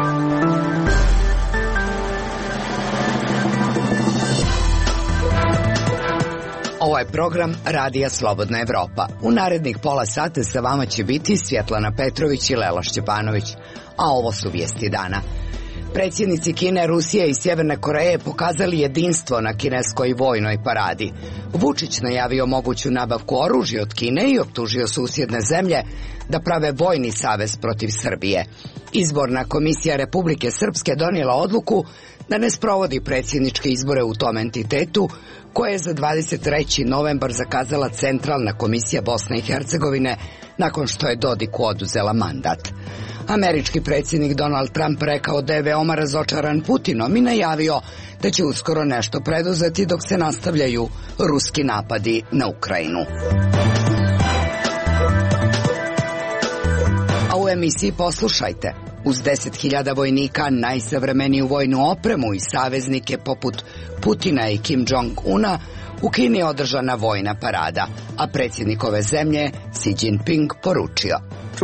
Ovo je program Radija Slobodna Evropa. U narednih pola sata sa vama će biti Svjetlana Petrović i Lela Šćepanović. A ovo su vijesti dana. Predsjednici Kine, Rusije i Sjeverne Koreje pokazali jedinstvo na kineskoj vojnoj paradi. Vučić najavio moguću nabavku oružja od Kine i optužio susjedne zemlje da prave vojni savez protiv Srbije. Izborna komisija Republike Srpske donijela odluku da ne sprovodi predsjedničke izbore u tom entitetu, koje je za 23. novembar zakazala Centralna komisija Bosne i Hercegovine nakon što je Dodiku oduzela mandat. Američki predsjednik Donald Trump rekao da je veoma razočaran Putinom i najavio da će uskoro nešto preduzeti dok se nastavljaju ruski napadi na Ukrajinu. A u emisiji poslušajte. Uz 10.000 vojnika, najsavremeniju vojnu opremu i saveznike poput Putina i Kim Jong-una, u Kini je održana vojna parada, a predsjednik ove zemlje, Xi Jinping, poručio: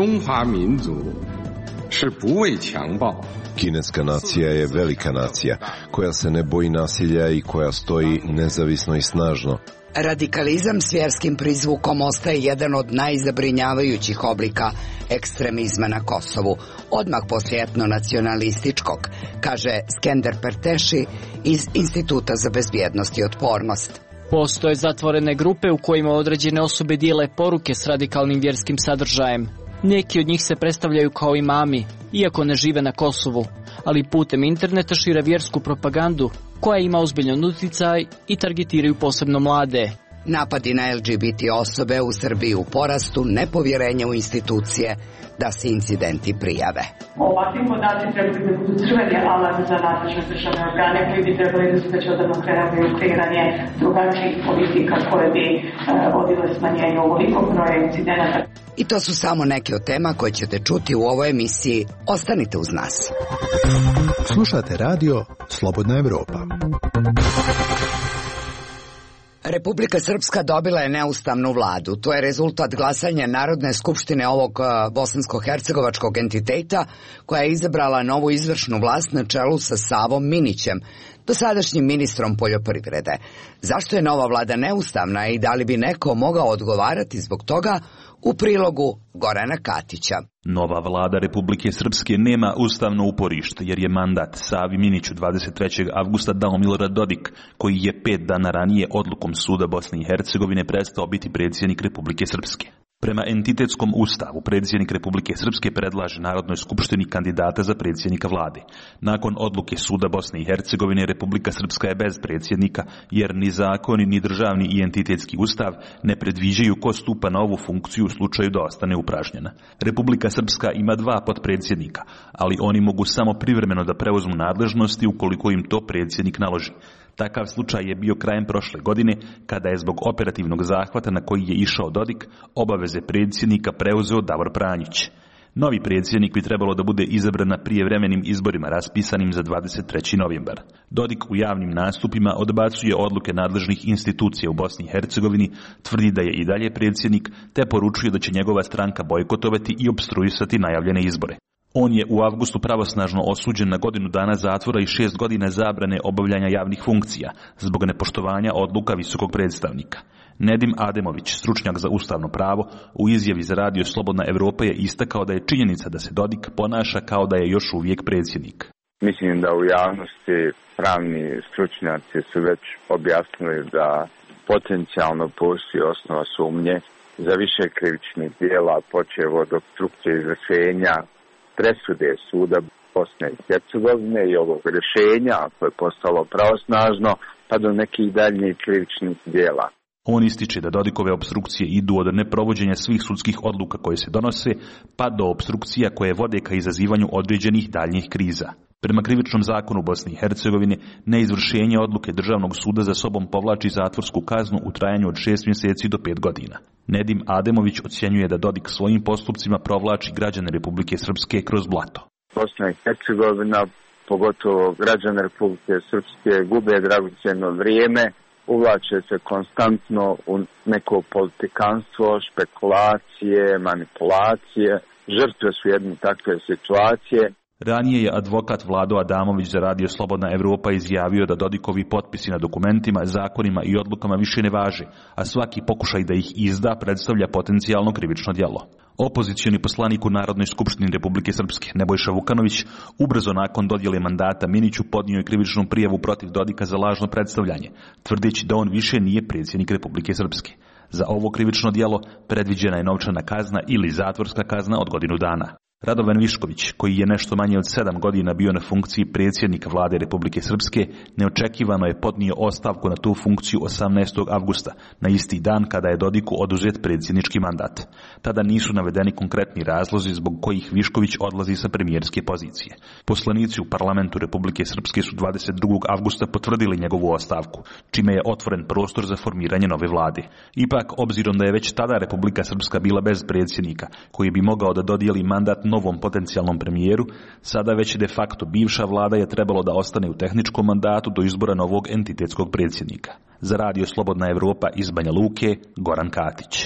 Kineska nacija je velika nacija, koja se ne boji nasilja i koja stoji nezavisno i snažno. Radikalizam s vjerskim prizvukom ostaje jedan od najzabrinjavajućih oblika ekstremizma na Kosovu, odmah poslije etnonacionalističkog, kaže Skender Perteši iz Instituta za bezbjednost i otpornost. Postoje zatvorene grupe u kojima određene osobe dijele poruke s radikalnim vjerskim sadržajem. Neki od njih se predstavljaju kao imami, iako ne žive na Kosovu, ali putem interneta šire vjersku propagandu koja ima ozbiljan utjecaj i targetiraju posebno mlade. Napadi na LGBT osobe u Srbiji u porastu, nepovjerenje u institucije da se incidenti prijave. Ovakvi podaci trebali da budu crveni alarm za nadležne državne organe koji bi trebali da se već odavno krenuli u kreiranje drugačijih politika koje bi vodile smanjenju ovolikog broja incidenata. I to su samo neke od tema koje ćete čuti u ovoj emisiji. Ostanite uz nas. Slušate radio Slobodna Evropa. Republika Srpska dobila je neustavnu vladu. To je rezultat glasanja Narodne skupštine ovog bosansko-hercegovačkog entiteta, koja je izabrala novu izvršnu vlast na čelu sa Savom Minićem, dosadašnjim ministrom poljoprivrede. Zašto je nova vlada neustavna i da li bi neko mogao odgovarati zbog toga, u prilogu Gorana Katića. Nova vlada Republike Srpske nema ustavno uporište, jer je mandat Savi Miniću 23. avgusta dao Milorad Dodik, koji je 5 dana ranije odlukom Suda Bosne i Hercegovine prestao biti predsjednik Republike Srpske. Prema entitetskom ustavu, predsjednik Republike Srpske predlaže Narodnoj skupštini kandidata za predsjednika vlade. Nakon odluke Suda Bosne i Hercegovine, Republika Srpska je bez predsjednika, jer ni zakoni, ni državni i entitetski ustav ne predviđaju ko stupa na ovu funkciju u slučaju da ostane upražnjena. Republika Srpska ima 2 potpredsjednika, ali oni mogu samo privremeno da preuzmu nadležnosti ukoliko im to predsjednik naloži. Takav slučaj je bio krajem prošle godine, kada je zbog operativnog zahvata na koji je išao Dodik, obaveze predsjednika preuzeo Davor Pranjić. Novi predsjednik bi trebalo da bude izabran na prijevremenim izborima raspisanim za 23. novembar. Dodik u javnim nastupima odbacuje odluke nadležnih institucija u Bosni i Hercegovini, tvrdi da je i dalje predsjednik, te poručuje da će njegova stranka bojkotovati i opstruisati najavljene izbore. On je u avgustu pravosnažno osuđen na godinu dana zatvora i 6 godina zabrane obavljanja javnih funkcija zbog nepoštovanja odluka visokog predstavnika. Nedim Ademović, stručnjak za ustavno pravo, u izjavi za radio Slobodna Evropa je istakao da je činjenica da se Dodik ponaša kao da je još uvijek predsjednik. Mislim da u javnosti pravni stručnjaci su već objasnili da potencijalno postoji osnova sumnje za više krivičnih djela, počev od opstrukcije izvršenja presude Suda Bosne i Hercegovine i ovog rješenja koje je postalo pravosnažno, pa do nekih daljnjih krivičnih djela. On ističe da Dodikove opstrukcije idu od neprovođenja svih sudskih odluka koje se donose, pa do opstrukcija koje vode ka izazivanju određenih daljnjih kriza. Prema krivičnom zakonu Bosne i Hercegovine, neizvršenje odluke Državnog suda za sobom povlači zatvorsku kaznu u trajanju od 6 mjeseci do 5 godina. Nedim Ademović ocjenjuje da Dodik svojim postupcima provlači građane Republike Srpske kroz blato. Bosna i Hercegovina, pogotovo građane Republike Srpske, gube dragocjeno vrijeme, uvlače se konstantno u neko politikanstvo, špekulacije, manipulacije. Žrtve su jedne takve situacije. Ranije je advokat Vlado Adamović za Radio Slobodna Evropa izjavio da Dodikovi potpisi na dokumentima, zakonima i odlukama više ne važe, a svaki pokušaj da ih izda predstavlja potencijalno krivično djelo. Opozicioni poslanik u Narodnoj skupštini Republike Srpske, Nebojša Vukanović, ubrzo nakon dodjele mandata Miniću podnio je krivičnu prijavu protiv Dodika za lažno predstavljanje, tvrdeći da on više nije predsjednik Republike Srpske. Za ovo krivično djelo predviđena je novčana kazna ili zatvorska kazna od godinu dana. Radovan Višković, koji je nešto manje od 7 godina bio na funkciji predsjednika vlade Republike Srpske, neočekivano je podnio ostavku na tu funkciju 18. avgusta, na isti dan kada je Dodiku oduzet predsjednički mandat. Tada nisu navedeni konkretni razlozi zbog kojih Višković odlazi sa premijerske pozicije. Poslanici u parlamentu Republike Srpske su 22. avgusta potvrdili njegovu ostavku, čime je otvoren prostor za formiranje nove vlade. Ipak, obzirom da je već tada Republika Srpska bila bez predsjednika, koji bi mogao da dodijeli mandat novom potencijalnom premijeru, sada već de facto bivša vlada je trebalo da ostane u tehničkom mandatu do izbora novog entitetskog predsjednika. Za Radio Slobodna Evropa iz Banja Luke, Goran Katić.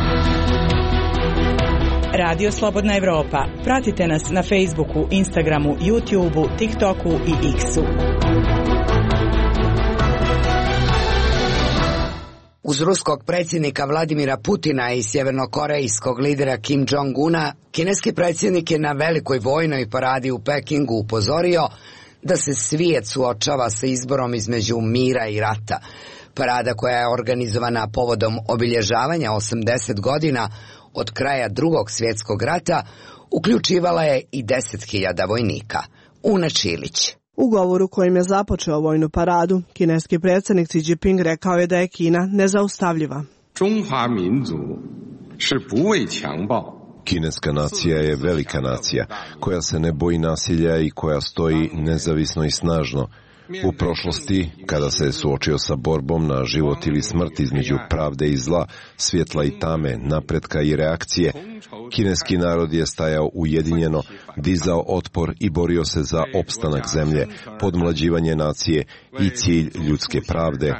Radio Slobodna Evropa. Pratite nas na Facebooku, Instagramu, YouTubeu, TikToku i X-u. Uz ruskog predsjednika Vladimira Putina i sjevernokorejskog lidera Kim Jong-una, kineski predsjednik je na velikoj vojnoj paradi u Pekingu upozorio da se svijet suočava sa izborom između mira i rata. Parada, koja je organizovana povodom obilježavanja 80 godina od kraja Drugog svjetskog rata, uključivala je i 10.000 vojnika. Una Čilić. U govoru kojim je započeo vojnu paradu, kineski predsjednik Xi Jinping rekao je da je Kina nezaustavljiva. Kineska nacija je velika nacija, koja se ne boji nasilja i koja stoji nezavisno i snažno. U prošlosti, kada se je suočio sa borbom na život ili smrt između pravde i zla, svjetla i tame, napretka i reakcije, kineski narod je stajao ujedinjeno, dizao otpor i borio se za opstanak zemlje, podmlađivanje nacije i cilj ljudske pravde.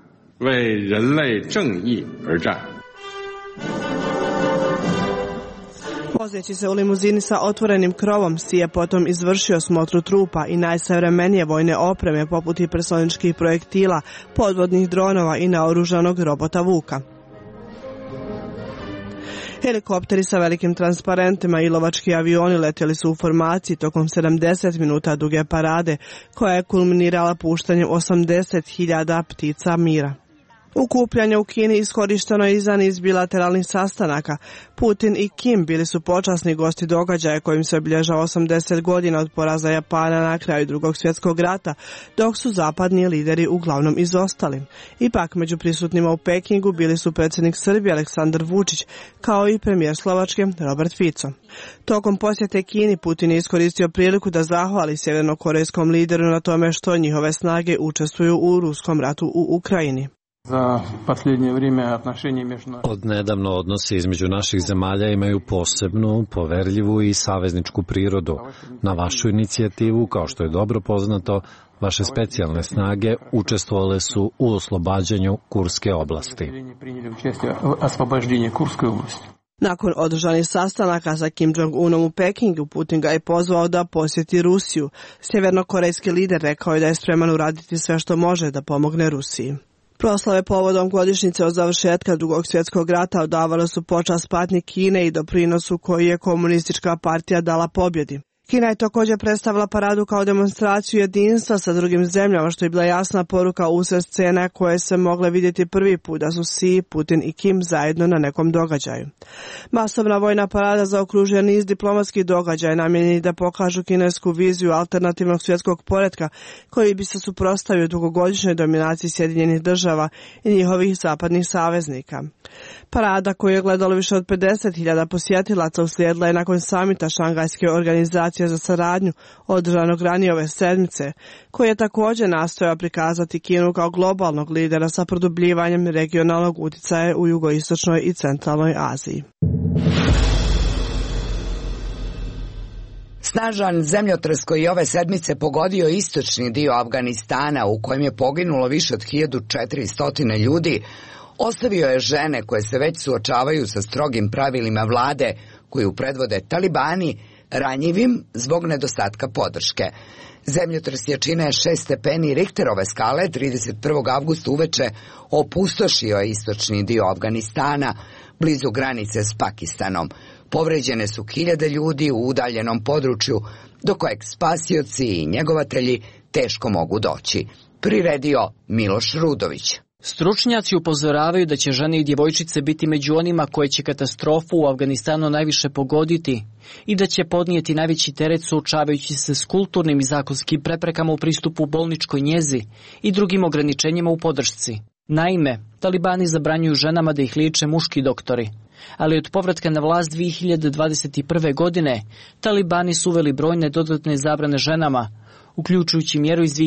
Vozeći se u limuzini sa otvorenim krovom, Xi je potom izvršio smotru trupa i najsavremenije vojne opreme poput hipersoničkih projektila, podvodnih dronova i naoružanog robota Vuka. Helikopteri sa velikim transparentima i lovački avioni letjeli su u formaciji tokom 70 minuta duge parade, koja je kulminirala puštanjem 80.000 ptica mira. Okupljanje u Kini iskorišteno je i za niz bilateralnih sastanaka. Putin i Kim bili su počasni gosti događaja kojim se obilježava 80 godina od poraza Japana na kraju Drugog svjetskog rata, dok su zapadni lideri uglavnom izostali. Ipak među prisutnima u Pekingu bili su predsjednik Srbije Aleksandar Vučić, kao i premijer Slovačke Robert Fico. Tokom posjete Kini Putin je iskoristio priliku da zahvali sjevernokorejskom lideru na tome što njihove snage učestvuju u ruskom ratu u Ukrajini. Od nedavno odnosi između naših zemalja imaju posebnu, poverljivu i savezničku prirodu. Na vašu inicijativu, kao što je dobro poznato, vaše specijalne snage učestvovale su u oslobađanju Kurske oblasti. Nakon održanih sastanaka sa Kim Jong-unom u Pekingu, Putin ga je pozvao da posjeti Rusiju. Sjevernokorejski lider rekao je da je spreman uraditi sve što može da pomogne Rusiji. Proslave povodom godišnjice od završetka Drugog svjetskog rata odavale su počast patnji Kine i doprinosu koji je komunistička partija dala pobjedi. Kina je također predstavila paradu kao demonstraciju jedinstva sa drugim zemljama, što je bila jasna poruka usred scena koje se mogle vidjeti prvi put da su Xi, Putin i Kim zajedno na nekom događaju. Masovna vojna parada zaokružuje niz diplomatskih događaja namijenjeni da pokažu kinesku viziju alternativnog svjetskog poretka koji bi se suprotstavio dugogodišnjoj dominaciji Sjedinjenih država i njihovih zapadnih saveznika. Parada koju je gledalo više od 50.000 posjetilaca uslijedila je nakon samita Šangajske organizacije za saradnju održanog ranije ove sedmice, koji je također nastojao prikazati Kinu kao globalnog lidera sa produbljivanjem regionalnog utjecaja u jugoistočnoj i centralnoj Aziji. Snažan zemljotres koji je ove sedmice pogodio istočni dio Afganistana, u kojem je poginulo više od 1400 ljudi, ostavio je žene koje se već suočavaju sa strogim pravilima vlade koju predvode talibani ranjivim zbog nedostatka podrške. Zemljotres jačine 6 stepeni Richterove skale 31. avgusta uveče opustošio je istočni dio Afganistana, blizu granice s Pakistanom. Povređene su hiljade ljudi u udaljenom području, do kojeg spasioci i njegovatelji teško mogu doći. Priredio Miloš Rudović. Stručnjaci upozoravaju da će žene i djevojčice biti među onima koje će katastrofu u Afganistanu najviše pogoditi i da će podnijeti najveći teret suočavajući se s kulturnim i zakonskim preprekama u pristupu bolničkoj njezi i drugim ograničenjima u podršci. Naime, talibani zabranjuju ženama da ih liječe muški doktori, ali od povratka na vlast 2021. godine talibani su uveli brojne dodatne zabrane ženama, uključujući mjeru iz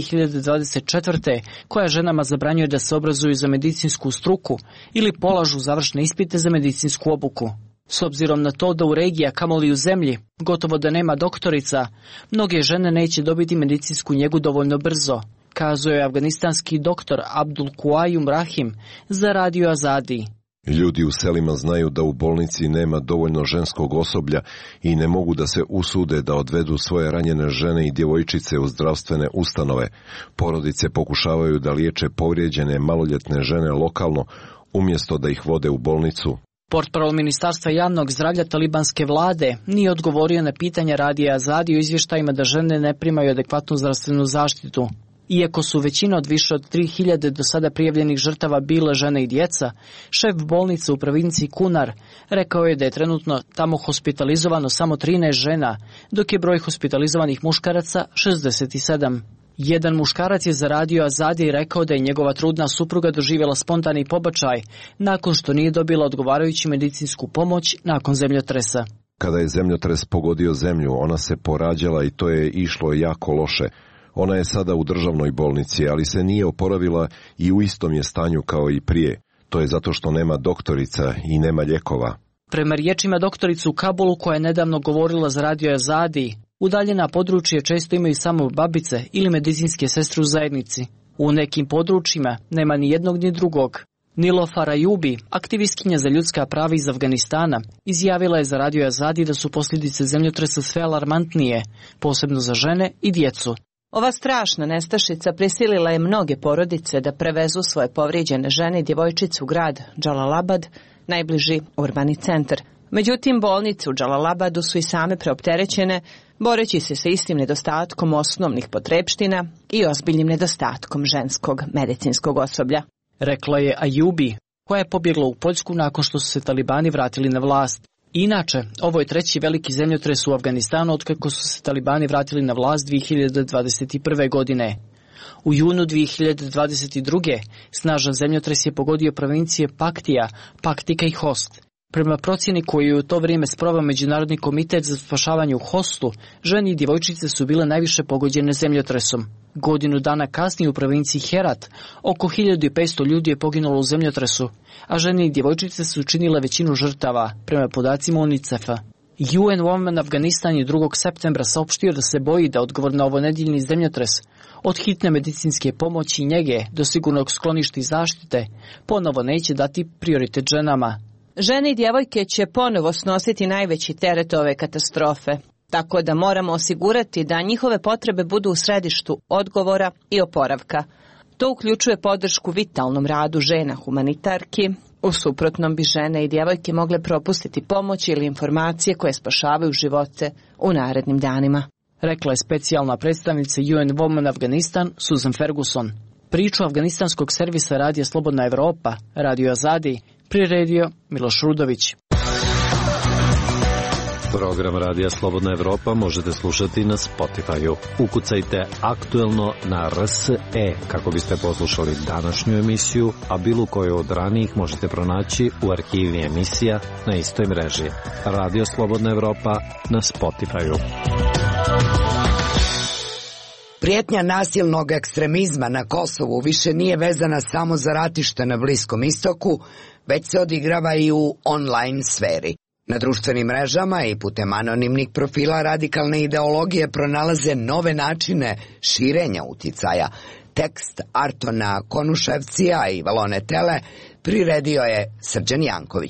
2024. koja ženama zabranjuje da se obrazuju za medicinsku struku ili polažu završne ispite za medicinsku obuku. S obzirom na to da u regiji, a kamoli u zemlji, gotovo da nema doktorica, mnoge žene neće dobiti medicinsku njegu dovoljno brzo, kazuje afganistanski doktor Abdul Quayum Rahim za Radio Azadi. Ljudi u selima znaju da u bolnici nema dovoljno ženskog osoblja i ne mogu da se usude da odvedu svoje ranjene žene i djevojčice u zdravstvene ustanove. Porodice pokušavaju da liječe povrijeđene maloljetne žene lokalno, umjesto da ih vode u bolnicu. Portparol Ministarstva javnog zdravlja talibanske vlade nije odgovorio na pitanja Radija Azadi o izvještajima da žene ne primaju adekvatnu zdravstvenu zaštitu. Iako su većina od više od 3000 do sada prijavljenih žrtava bile žene i djeca, šef bolnice u provinciji Kunar rekao je da je trenutno tamo hospitalizovano samo 13 žena, dok je broj hospitalizovanih muškaraca 67. Jedan muškarac je za Radio Azadi rekao da je njegova trudna supruga doživjela spontani pobačaj nakon što nije dobila odgovarajuću medicinsku pomoć nakon zemljotresa. Kada je zemljotres pogodio zemlju, ona se porađala i to je išlo jako loše. Ona je sada u državnoj bolnici, ali se nije oporavila i u istom je stanju kao i prije. To je zato što nema doktorica i nema lijekova. Prema riječima doktorice u Kabulu, koja je nedavno govorila za Radio Azadi, udaljena područja često imaju samo babice ili medicinske sestre u zajednici. U nekim područjima nema ni jednog ni drugog. Nilofar Ayubi, aktivistkinja za ljudska prava iz Afganistana, izjavila je za Radio Azadi da su posljedice zemljotresa sve alarmantnije, posebno za žene i djecu. Ova strašna nestašica prisilila je mnoge porodice da prevezu svoje povrijeđene žene i djevojčice u grad Džalalabad, najbliži urbani centar. Međutim, bolnice u Džalalabadu su i same preopterećene, boreći se sa istim nedostatkom osnovnih potrepština i ozbiljnim nedostatkom ženskog medicinskog osoblja. Rekla je Ayubi, koja je pobjegla u Poljsku nakon što su se talibani vratili na vlast. Inače, ovo je treći veliki zemljotres u Afganistanu otkako su se talibani vratili na vlast 2021. godine. U junu 2022. snažan zemljotres je pogodio provincije Paktija, Paktika i Host. Prema procjeni koju je u to vrijeme sproveo Međunarodni komitet za spašavanje u Hostu, žene i djevojčice su bile najviše pogođene zemljotresom. Godinu dana kasnije u provinciji Herat oko 1500 ljudi je poginulo u zemljotresu, a žene i djevojčice su učinile većinu žrtava, prema podacima UNICEF-a. UN Women Afganistan je 2. septembra saopštio da se boji da odgovor na ovonedjeljni zemljotres, od hitne medicinske pomoći i njege do sigurnog skloništa i zaštite, ponovo neće dati prioritet ženama. Žene i djevojke će ponovo snositi najveći teret ove katastrofe, tako da moramo osigurati da njihove potrebe budu u središtu odgovora i oporavka. To uključuje podršku vitalnom radu žena humanitarki, u suprotnom bi žene i djevojke mogle propustiti pomoć ili informacije koje spašavaju živote u narednim danima. Rekla je specijalna predstavnica UN Women Afganistan Susan Ferguson. Priču afganistanskog servisa Radija Slobodna Evropa, Radio Azadi, priredio Miloš Rudović. Program Radija Slobodna Evropa možete slušati na Spotify-u. Ukucajte aktuelno na RSE kako biste poslušali današnju emisiju, a bilo koju od ranijih možete pronaći u arhivi emisija na istoj mreži. Radio Slobodna Evropa na Spotify-u. Prijetnja nasilnog ekstremizma na Kosovu više nije vezana samo za ratište na Bliskom istoku, već se odigrava i u online sferi. Na društvenim mrežama i putem anonimnih profila radikalne ideologije pronalaze nove načine širenja uticaja. Tekst Artona Konuševcija i Valone Tele priredio je Srđan Janković.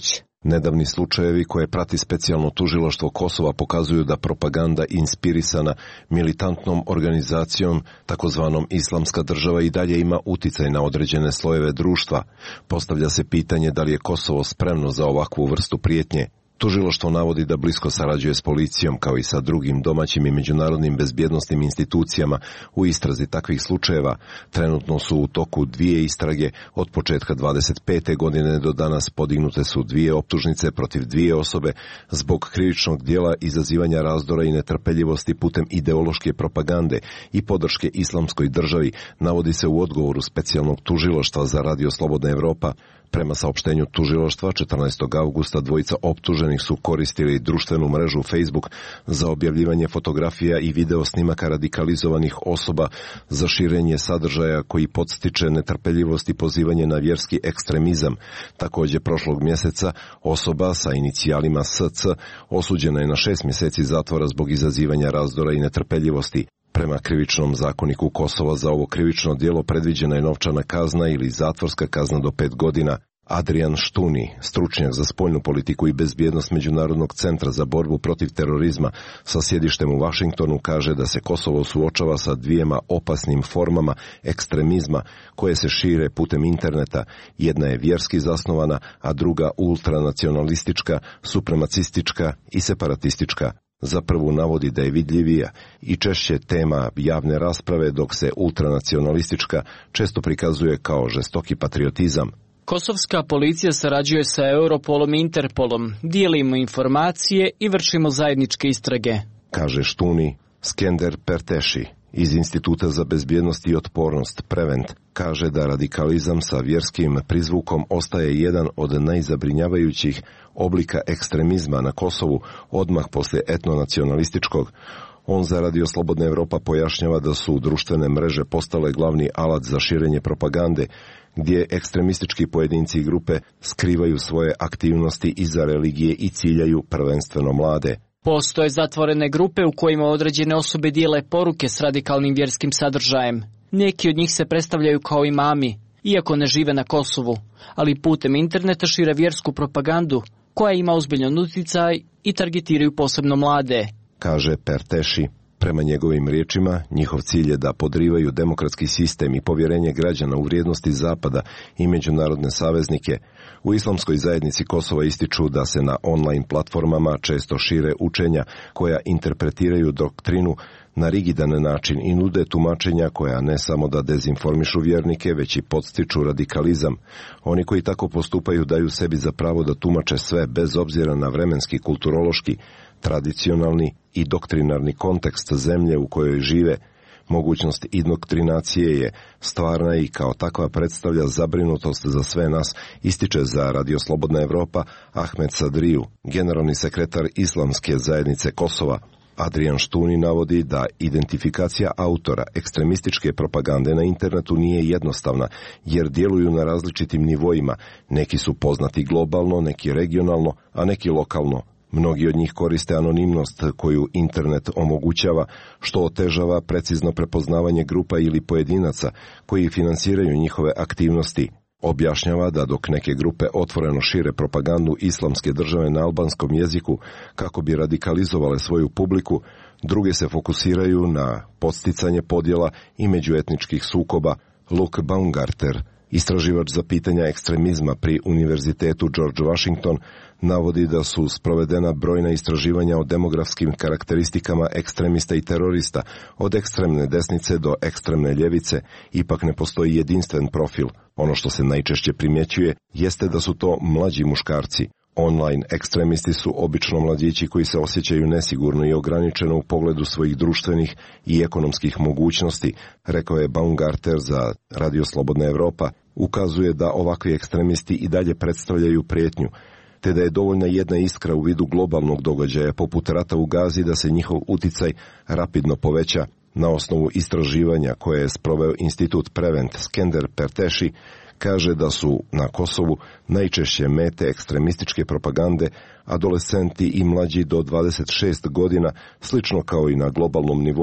Nedavni slučajevi koje prati specijalno tužilaštvo Kosova pokazuju da propaganda inspirisana militantnom organizacijom, takozvanom Islamska država, i dalje ima uticaj na određene slojeve društva. Postavlja se pitanje da li je Kosovo spremno za ovakvu vrstu prijetnje. Tužilaštvo navodi da blisko sarađuje s policijom kao i sa drugim domaćim i međunarodnim bezbjednosnim institucijama u istrazi takvih slučajeva. Trenutno su u toku 2 istrage. Od početka 25. godine do danas podignute su 2 optužnice protiv 2 osobe zbog krivičnog dijela izazivanja razdora i netrpeljivosti putem ideološke propagande i podrške Islamskoj državi, navodi se u odgovoru specijalnog tužilaštva za Radio Slobodna Evropa. Prema saopštenju tužilaštva, 14. avgusta dvojica optuženih su koristili društvenu mrežu Facebook za objavljivanje fotografija i video snimaka radikalizovanih osoba za širenje sadržaja koji podstiče netrpeljivost i pozivanje na vjerski ekstremizam. Također prošlog mjeseca osoba sa inicijalima SC osuđena je na 6 mjeseci zatvora zbog izazivanja razdora i netrpeljivosti. Prema krivičnom zakoniku Kosova za ovo krivično djelo predviđena je novčana kazna ili zatvorska kazna do 5 godina. Adrian Štuni, stručnjak za spoljnu politiku i bezbjednost Međunarodnog centra za borbu protiv terorizma sa sjedištem u Vašingtonu, kaže da se Kosovo suočava sa 2 opasnim formama ekstremizma koje se šire putem interneta. Jedna je vjerski zasnovana, a druga ultranacionalistička, supremacistička i separatistička. Za prvu navodi da je vidljivija i češće tema javne rasprave, dok se ultranacionalistička često prikazuje kao žestoki patriotizam. Kosovska policija sarađuje sa Europolom i Interpolom, dijelimo informacije i vršimo zajedničke istrage, kaže Štuni. Skender Perteši iz Instituta za bezbjednost i otpornost Prevent kaže da radikalizam sa vjerskim prizvukom ostaje jedan od najzabrinjavajućih oblika ekstremizma na Kosovu odmah poslije etnonacionalističkog. On za Radio Slobodna Evropa pojašnjava da su društvene mreže postale glavni alat za širenje propagande, gdje ekstremistički pojedinci i grupe skrivaju svoje aktivnosti iza religije i ciljaju prvenstveno mlade. Postoje zatvorene grupe u kojima određene osobe dijele poruke s radikalnim vjerskim sadržajem. Neki od njih se predstavljaju kao imami, iako ne žive na Kosovu, ali putem interneta šire vjersku propagandu koja ima ozbiljan utjecaj i targetiraju posebno mlade, kaže Perteši. Prema njegovim riječima, njihov cilj je da podrivaju demokratski sistem i povjerenje građana u vrijednosti Zapada i međunarodne saveznike. U islamskoj zajednici Kosova ističu da se na online platformama često šire učenja koja interpretiraju doktrinu na rigidan način i nude tumačenja koja ne samo da dezinformišu vjernike, već i podstiču radikalizam. Oni koji tako postupaju daju sebi za pravo da tumače sve bez obzira na vremenski, kulturološki, tradicionalni i doktrinarni kontekst zemlje u kojoj žive. Mogućnost indoktrinacije je stvarna i kao takva predstavlja zabrinutost za sve nas, ističe za Radio Slobodna Evropa Ahmed Sadriju, generalni sekretar Islamske zajednice Kosova. Adrian Štuni navodi da identifikacija autora ekstremističke propagande na internetu nije jednostavna, jer djeluju na različitim nivoima. Neki su poznati globalno, neki regionalno, a neki lokalno. Mnogi od njih koriste anonimnost koju internet omogućava, što otežava precizno prepoznavanje grupa ili pojedinaca koji finansiraju njihove aktivnosti. Objašnjava da dok neke grupe otvoreno šire propagandu Islamske države na albanskom jeziku kako bi radikalizovale svoju publiku, druge se fokusiraju na podsticanje podjela i međuetničkih sukoba. Luke Baumgarter, istraživač za pitanja ekstremizma pri Univerzitetu George Washington, navodi da su sprovedena brojna istraživanja o demografskim karakteristikama ekstremista i terorista, od ekstremne desnice do ekstremne ljevice. Ipak ne postoji jedinstven profil. Ono što se najčešće primjećuje jeste da su to mlađi muškarci. Online ekstremisti su obično mladići koji se osjećaju nesigurno i ograničeno u pogledu svojih društvenih i ekonomskih mogućnosti, rekao je Baumgarter za Radio Slobodna Evropa. Ukazuje da ovakvi ekstremisti i dalje predstavljaju prijetnju, te da je dovoljna jedna iskra u vidu globalnog događaja poput rata u Gazi da se njihov uticaj rapidno poveća. Na osnovu istraživanja koje je sproveo Institut Prevent, Skender Perteši kaže da su na Kosovu najčešće mete ekstremističke propagande adolescenti i mlađi do 26 godina, slično kao i na globalnom nivou.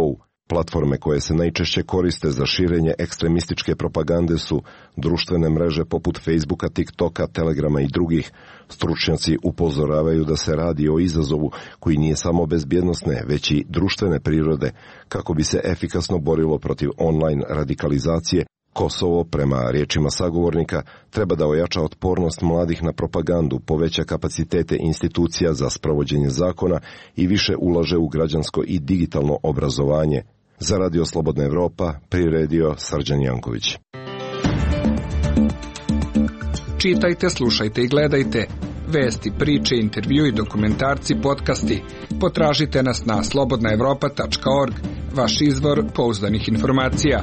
Platforme koje se najčešće koriste za širenje ekstremističke propagande su društvene mreže poput Facebooka, TikToka, Telegrama i drugih. Stručnjaci upozoravaju da se radi o izazovu koji nije samo bezbjednosne, već i društvene prirode, kako bi se efikasno borilo protiv online radikalizacije. Kosovo, prema riječima sagovornika, treba da ojača otpornost mladih na propagandu, poveća kapacitete institucija za sprovođenje zakona i više ulaže u građansko i digitalno obrazovanje. Za Radio Slobodna Evropa priredio Srđan Janković. Čitajte, slušajte i gledajte. Vesti, priče, intervjui, dokumentarci, podcasti. Potražite nas na slobodnaevropa.org, vaš izvor pouzdanih informacija.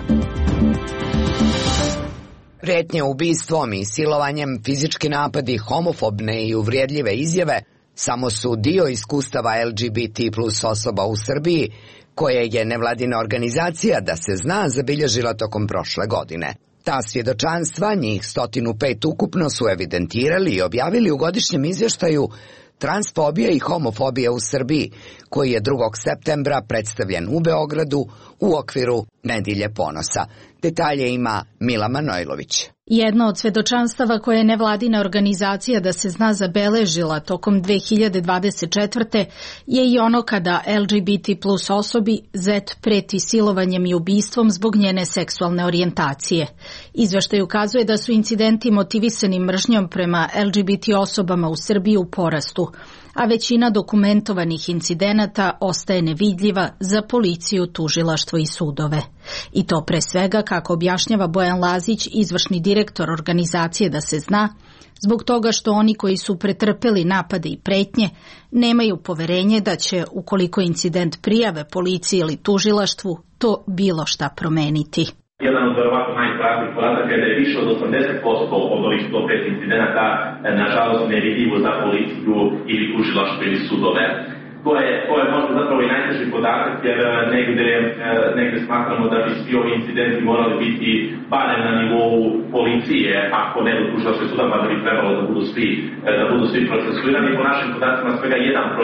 Pretnje ubistvom i silovanjem, fizički napadi, homofobne i uvrijedljive izjave samo su dio iskustava LGBT plus osoba u Srbiji, koje je nevladina organizacija Da se zna zabilježila tokom prošle godine. Ta svjedočanstva, njih 105 ukupno, su evidentirali i objavili u godišnjem izvještaju Transfobija i homofobija u Srbiji, koji je 2. septembra predstavljen u Beogradu u okviru Nedjelje ponosa. Detalje ima Mila Manojlović. Jedno od svedočanstava koje je nevladina organizacija Da se zna zabeležila tokom 2024. je i ono kada LGBT plus osobi Z preti silovanjem i ubistvom zbog njene seksualne orijentacije. Izveštaj ukazuje da su incidenti motivisani mržnjom prema LGBT osobama u Srbiji u porastu, a većina dokumentovanih incidenata ostaje nevidljiva za policiju, tužilaštvo i sudove. I to pre svega, kako objašnjava Bojan Lazić, izvršni direktor organizacije Da se zna, zbog toga što oni koji su pretrpeli napade i pretnje nemaju poverenje da će, ukoliko incident prijave policiji ili tužilaštvu, to bilo šta promeniti. Jedan od verovatno najstrašnijih podataka je da je više od 80% od ovih 105 incidenata nažalost nevidljivo za policiju ili tužilaštvo ili sudove. To je možda zapravo i najteži podatak, jer negde smatramo da bi svi ovi incidenti morali biti barem na nivou policije, ako ne do tužilaštva i suda, da bi trebalo da budu svi procesuirani. Po našim podacima svega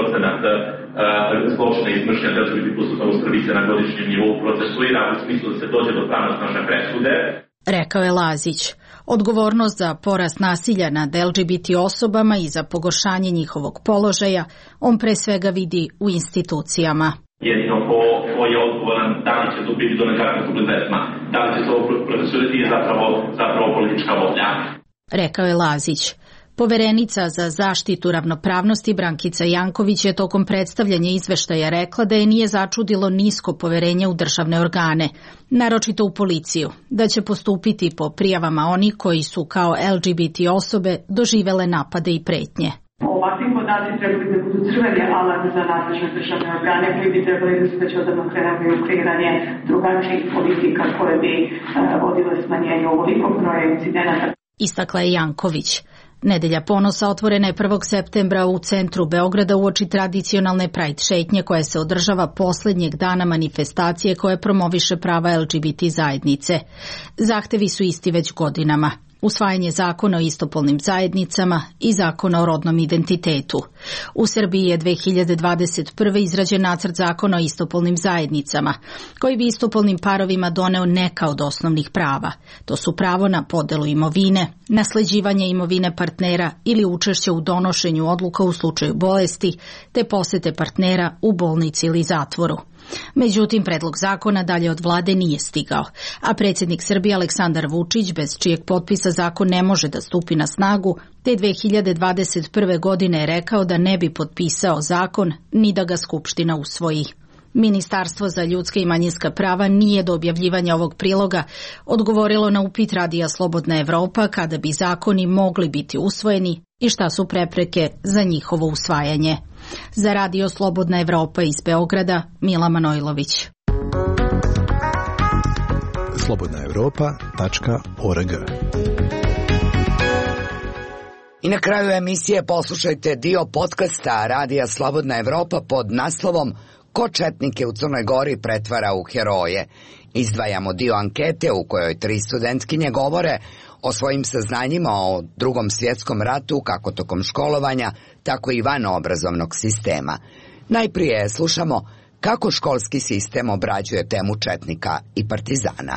1% zločina iz mržnje LGBT plus osoba u Srbiji se na godišnjem nivou procesuira u smislu da se dođe do pravosnažne presude. Rekao je Lazić. Odgovornost za porast nasilja nad LGBT osobama i za pogoršanje njihovog položaja on pre svega vidi u institucijama. Jedino ko je odgovoran, da li će tu biti do nekakvih publicetma, da li će se ovo procesuirati je zapravo politička volja. Rekao je Lazić. Poverenica za zaštitu ravnopravnosti Brankica Janković je tokom predstavljanja izveštaja rekla da je nije začudilo nisko poverenje u državne organe, naročito u policiju, da će postupiti po prijavama oni koji su kao LGBT osobe doživele napade i pretnje. Ovakvi podaci trebali da budu crveni alarm za nadležne državne organe koji bi trebali da se već odavno krenuli u kreiranje drugačijih politika koje bi vodile smanjenju ovolikog broja incidenata. Istakla je Janković. Nedelja ponosa otvorena je 1. septembra u centru Beograda uoči tradicionalne Pride šetnje koja se održava poslednjeg dana manifestacije koje promoviše prava LGBT zajednice. Zahtevi su isti već godinama. Usvajanje zakona o istopolnim zajednicama i zakona o rodnom identitetu. U Srbiji je 2021. izrađen nacrt zakona o istopolnim zajednicama, koji bi istopolnim parovima doneo neka od osnovnih prava. To su pravo na podelu imovine, nasleđivanje imovine partnera ili učešće u donošenju odluka u slučaju bolesti, te posete partnera u bolnici ili zatvoru. Međutim, predlog zakona dalje od vlade nije stigao, a predsjednik Srbije Aleksandar Vučić, bez čijeg potpisa zakon ne može da stupi na snagu, te 2021. godine je rekao da ne bi potpisao zakon ni da ga Skupština usvoji. Ministarstvo za ljudska i manjinska prava nije do objavljivanja ovog priloga odgovorilo na upit Radija Slobodna Evropa kada bi zakoni mogli biti usvojeni i šta su prepreke za njihovo usvajanje. Za Radio Slobodna Evropa iz Beograda, Mila Manojlović. slobodnaevropa.org. I na kraju emisije poslušajte dio podcasta Radija Slobodna Evropa pod naslovom Ko četnike u Crnoj Gori pretvara u heroje. Izdvajamo dio ankete u kojoj 3 studentkinje govore o svojim saznanjima o Drugom svjetskom ratu kako tokom školovanja, tako i van obrazovnog sistema. Najprije slušamo Kako školski sistem obrađuje temu četnika i partizana?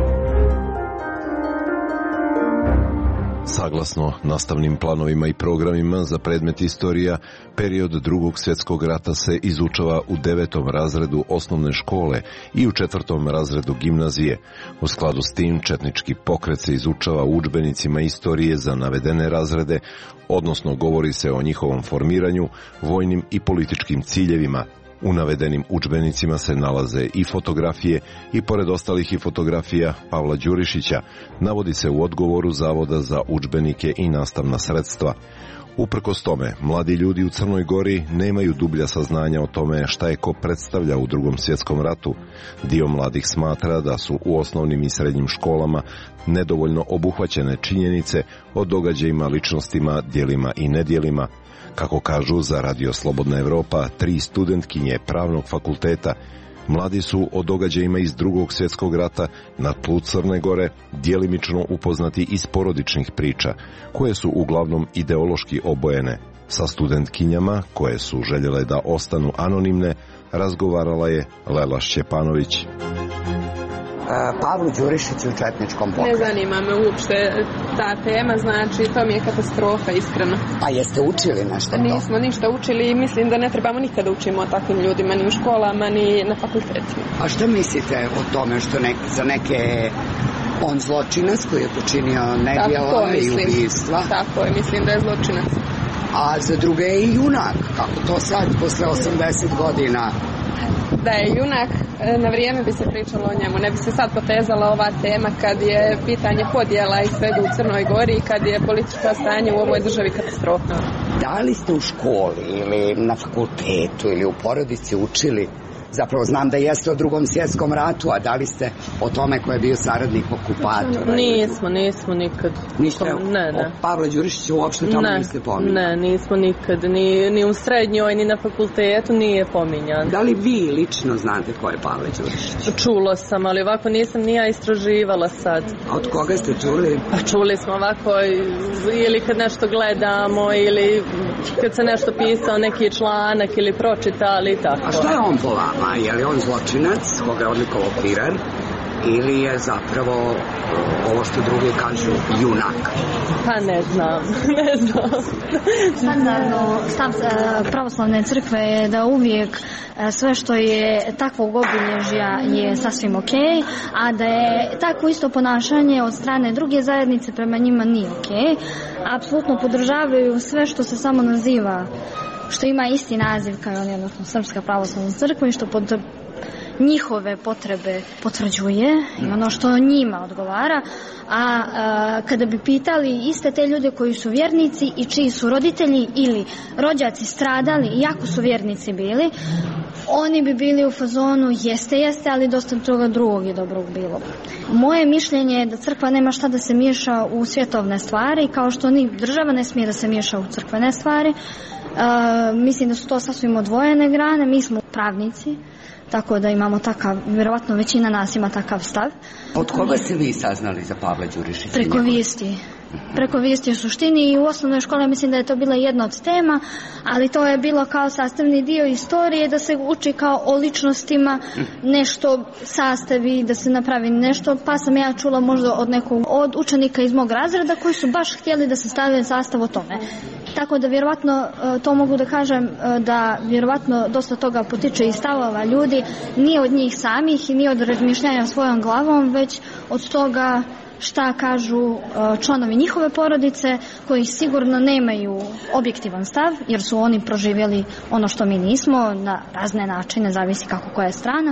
Saglasno nastavnim planovima i programima za predmet istorija, period Drugog svjetskog rata se izučava u 9. razredu osnovne škole i u 4. razredu gimnazije. U skladu s tim, četnički pokret se izučava u udžbenicima istorije za navedene razrede, odnosno govori se o njihovom formiranju, vojnim i političkim ciljevima. U navedenim udžbenicima se nalaze i fotografije i pored ostalih i fotografija Pavla Đurišića, navodi se u odgovoru Zavoda za udžbenike i nastavna sredstva. Uprkos tome, mladi ljudi u Crnoj Gori nemaju dublja saznanja o tome šta je ko predstavlja u Drugom svjetskom ratu. Dio mladih smatra da su u osnovnim i srednjim školama nedovoljno obuhvaćene činjenice o događajima, ličnostima, djelima i nedjelima. Kako kažu za Radio Slobodna Evropa, 3 studentkinje Pravnog fakulteta, mladi su o događajima iz Drugog svjetskog rata na tlu Crne Gore djelimično upoznati iz porodičnih priča, koje su uglavnom ideološki obojene. Sa studentkinjama, koje su željele da ostanu anonimne, razgovarala je Lela Šćepanović. Pavlu Đurišiću u četničkom pokretu. Ne zanima me uopšte ta tema, znači to mi je katastrofa, iskreno. A jeste učili nešto? Nismo ništa učili i mislim da ne trebamo nikada učimo o takvim ljudima, ni u školama, ni na fakultetima. A što mislite o tome što za neke on zločinac koji je počinio nedjela i ubijstva? Tako je, mislim da je zločinac. A za druge je i junak, kako to sad, posle 80 godina? Da je junak, na vrijeme bi se pričalo o njemu. Ne bi se sad potezala ova tema kad je pitanje podjela i svega u Crnoj Gori i kad je političko stanje u ovoj državi katastrofno. Da li ste u školi ili na fakultetu ili u porodici učili? Zapravo znam da jeste o Drugom svjetskom ratu, a da li ste o tome ko je bio saradnik okupatora? Nismo nikad. Ništa? Ne. O Pavla Đurišića uopšte tamo niste pominjali? Ne, nismo nikad. Ni u srednjoj, ni na fakultetu nije pominjan. Da li vi lično znate ko je Pavle Đurišić? Čulo sam, ali ovako nisam ni ja istraživala sad. A od koga ste čuli? Pa čuli smo ovako ili kad nešto gledamo ili kad se nešto pisao neki članak ili pročitali i tako. A šta je on po vama? Je li on zločinac, koga je odlikovao Pirar, ili je zapravo ovo što drugi kažu junak? Pa ne znam. Standardno stav pravoslavne crkve je da uvijek sve što je takvog obilježja je sasvim ok, a da je takvo isto ponašanje od strane druge zajednice prema njima nije ok. Apsolutno podržavaju sve što se samo naziva, što ima isti naziv kao oni, odnosno Srpska pravoslavna crkva, i što pod njihove potrebe potvrđuje i ono što njima odgovara. A kada bi pitali iste te ljude koji su vjernici i čiji su roditelji ili rođaci stradali, iako su vjernici bili, oni bi bili u fazonu jeste, ali dosta toga drugog je dobrog bilo. Moje mišljenje je da crkva nema šta da se miješa u svjetovne stvari, kao što ni država ne smije da se miješa u crkvene stvari. Mislim da su to sasvim odvojene grane, mi smo pravnici, tako da imamo takav, vjerovatno većina nas ima takav stav. Od koga ste vi saznali za Pavla Đurišića? Preko vijesti. Preko vijesti u suštini, i u osnovnoj školi mislim da je to bila jedna od tema, ali to je bilo kao sastavni dio istorije, da se uči kao o ličnostima, nešto sastavi, da se napravi nešto, pa sam ja čula možda od nekog od učenika iz mog razreda koji su baš htjeli da se stavi sastav o tome. Tako da vjerovatno to mogu da kažem, da vjerovatno dosta toga potiče iz stavova ljudi, nije od njih samih i nije od razmišljanja svojom glavom, već od toga šta kažu članovi njihove porodice, koji sigurno nemaju objektivan stav, jer su oni proživjeli ono što mi nismo na razne načine, zavisi kako koja je strana.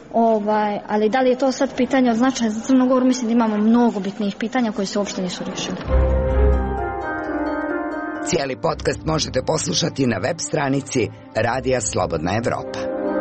Ali da li je to sad pitanje od značaja za Crnu Goru? Mislim da imamo mnogo bitnijih pitanja koji se uopšte nisu riješili. Cijeli podcast možete poslušati na web stranici Radija Slobodna Evropa.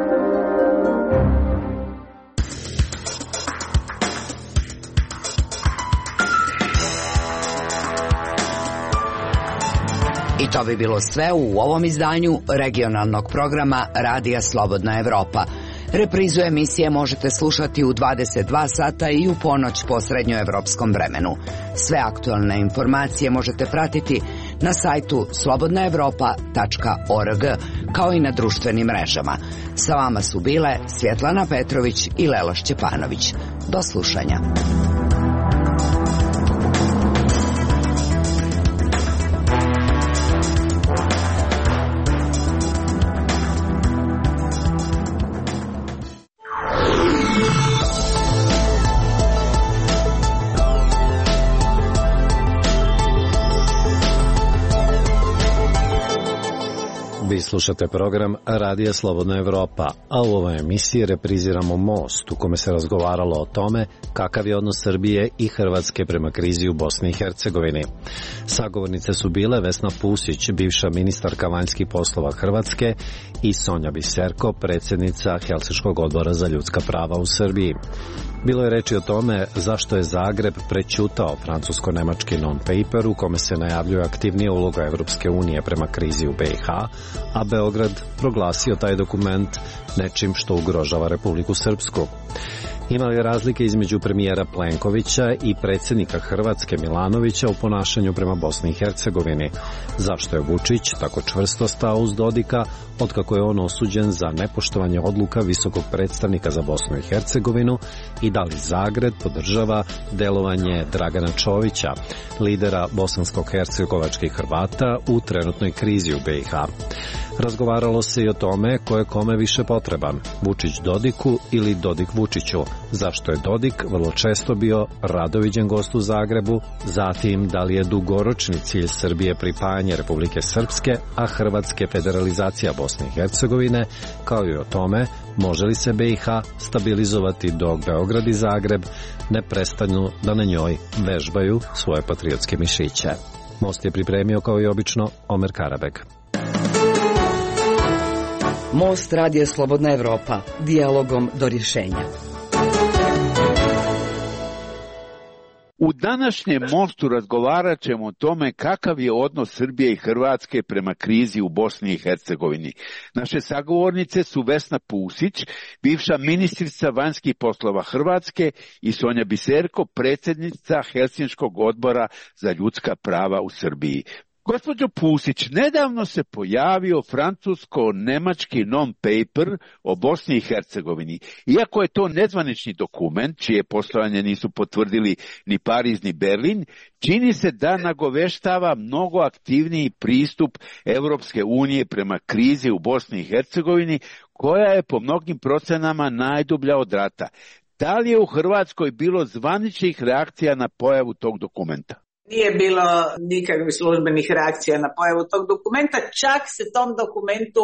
I to bi bilo sve u ovom izdanju regionalnog programa Radija Slobodna Evropa. Reprizu emisije možete slušati u 22 sata i u ponoć po srednjoevropskom vremenu. Sve aktualne informacije možete pratiti na sajtu slobodnaevropa.org, kao i na društvenim mrežama. Sa vama su bile Svjetlana Petrović i Lela Šćepanović. Do slušanja. Vi slušate program Radija Slobodna Evropa, a u ovoj emisiji repriziramo Most, u kome se razgovaralo o tome kakav je odnos Srbije i Hrvatske prema krizi u Bosni i Hercegovini. Sagovornice su bile Vesna Pusić, bivša ministarka vanjskih poslova Hrvatske, i Sonja Biserko, predsjednica Helsinškog odbora za ljudska prava u Srbiji. Bilo je reči o tome zašto je Zagreb prećutao francusko-nemački non-paper u kome se najavljuje aktivnija uloga Evropske unije prema krizi u BiH, a Beograd proglasio taj dokument nečim što ugrožava Republiku Srpsku. Ima li razlike između premijera Plenkovića i predsjednika Hrvatske Milanovića u ponašanju prema Bosni i Hercegovini? Zašto je Vučić tako čvrsto stao uz Dodika, otkako je on osuđen za nepoštovanje odluka visokog predstavnika za Bosnu i Hercegovinu, i da li Zagreb podržava delovanje Dragana Čovića, lidera bosansko-hercegovačkih Hrvata u trenutnoj krizi u BiH? Razgovaralo se i o tome ko je kome više potreban, Vučić Dodiku ili Dodik Vučiću, zašto je Dodik vrlo često bio radoviđen gost u Zagrebu, zatim da li je dugoročni cilj Srbije pripajanje Republike Srpske, a Hrvatske federalizacija Bosne i Hercegovine, kao i o tome može li se BiH stabilizovati dok Beograd i Zagreb ne prestanu da na njoj vežbaju svoje patriotske mišiće. Most je pripremio kao i obično Omer Karabeg. Most Radija Slobodna Evropa, dijalogom do rješenja. U današnjem Mostu razgovarat ćemo o tome kakav je odnos Srbije i Hrvatske prema krizi u Bosni i Hercegovini. Naše sagovornice su Vesna Pusić, bivša ministrica vanjskih poslova Hrvatske, i Sonja Biserko, predsjednica Helsinškog odbora za ljudska prava u Srbiji. Gospođo Pusić, nedavno se pojavio francusko-nemački non-paper o Bosni i Hercegovini. Iako je to nezvanični dokument, čije postojanje nisu potvrdili ni Pariz ni Berlin, čini se da nagoveštava mnogo aktivniji pristup Evropske unije prema krizi u Bosni i Hercegovini, koja je po mnogim procenama najdublja od rata. Da li je u Hrvatskoj bilo zvaničnih reakcija na pojavu tog dokumenta? Nije bilo nikakvih službenih reakcija na pojavu tog dokumenta, čak se tom dokumentu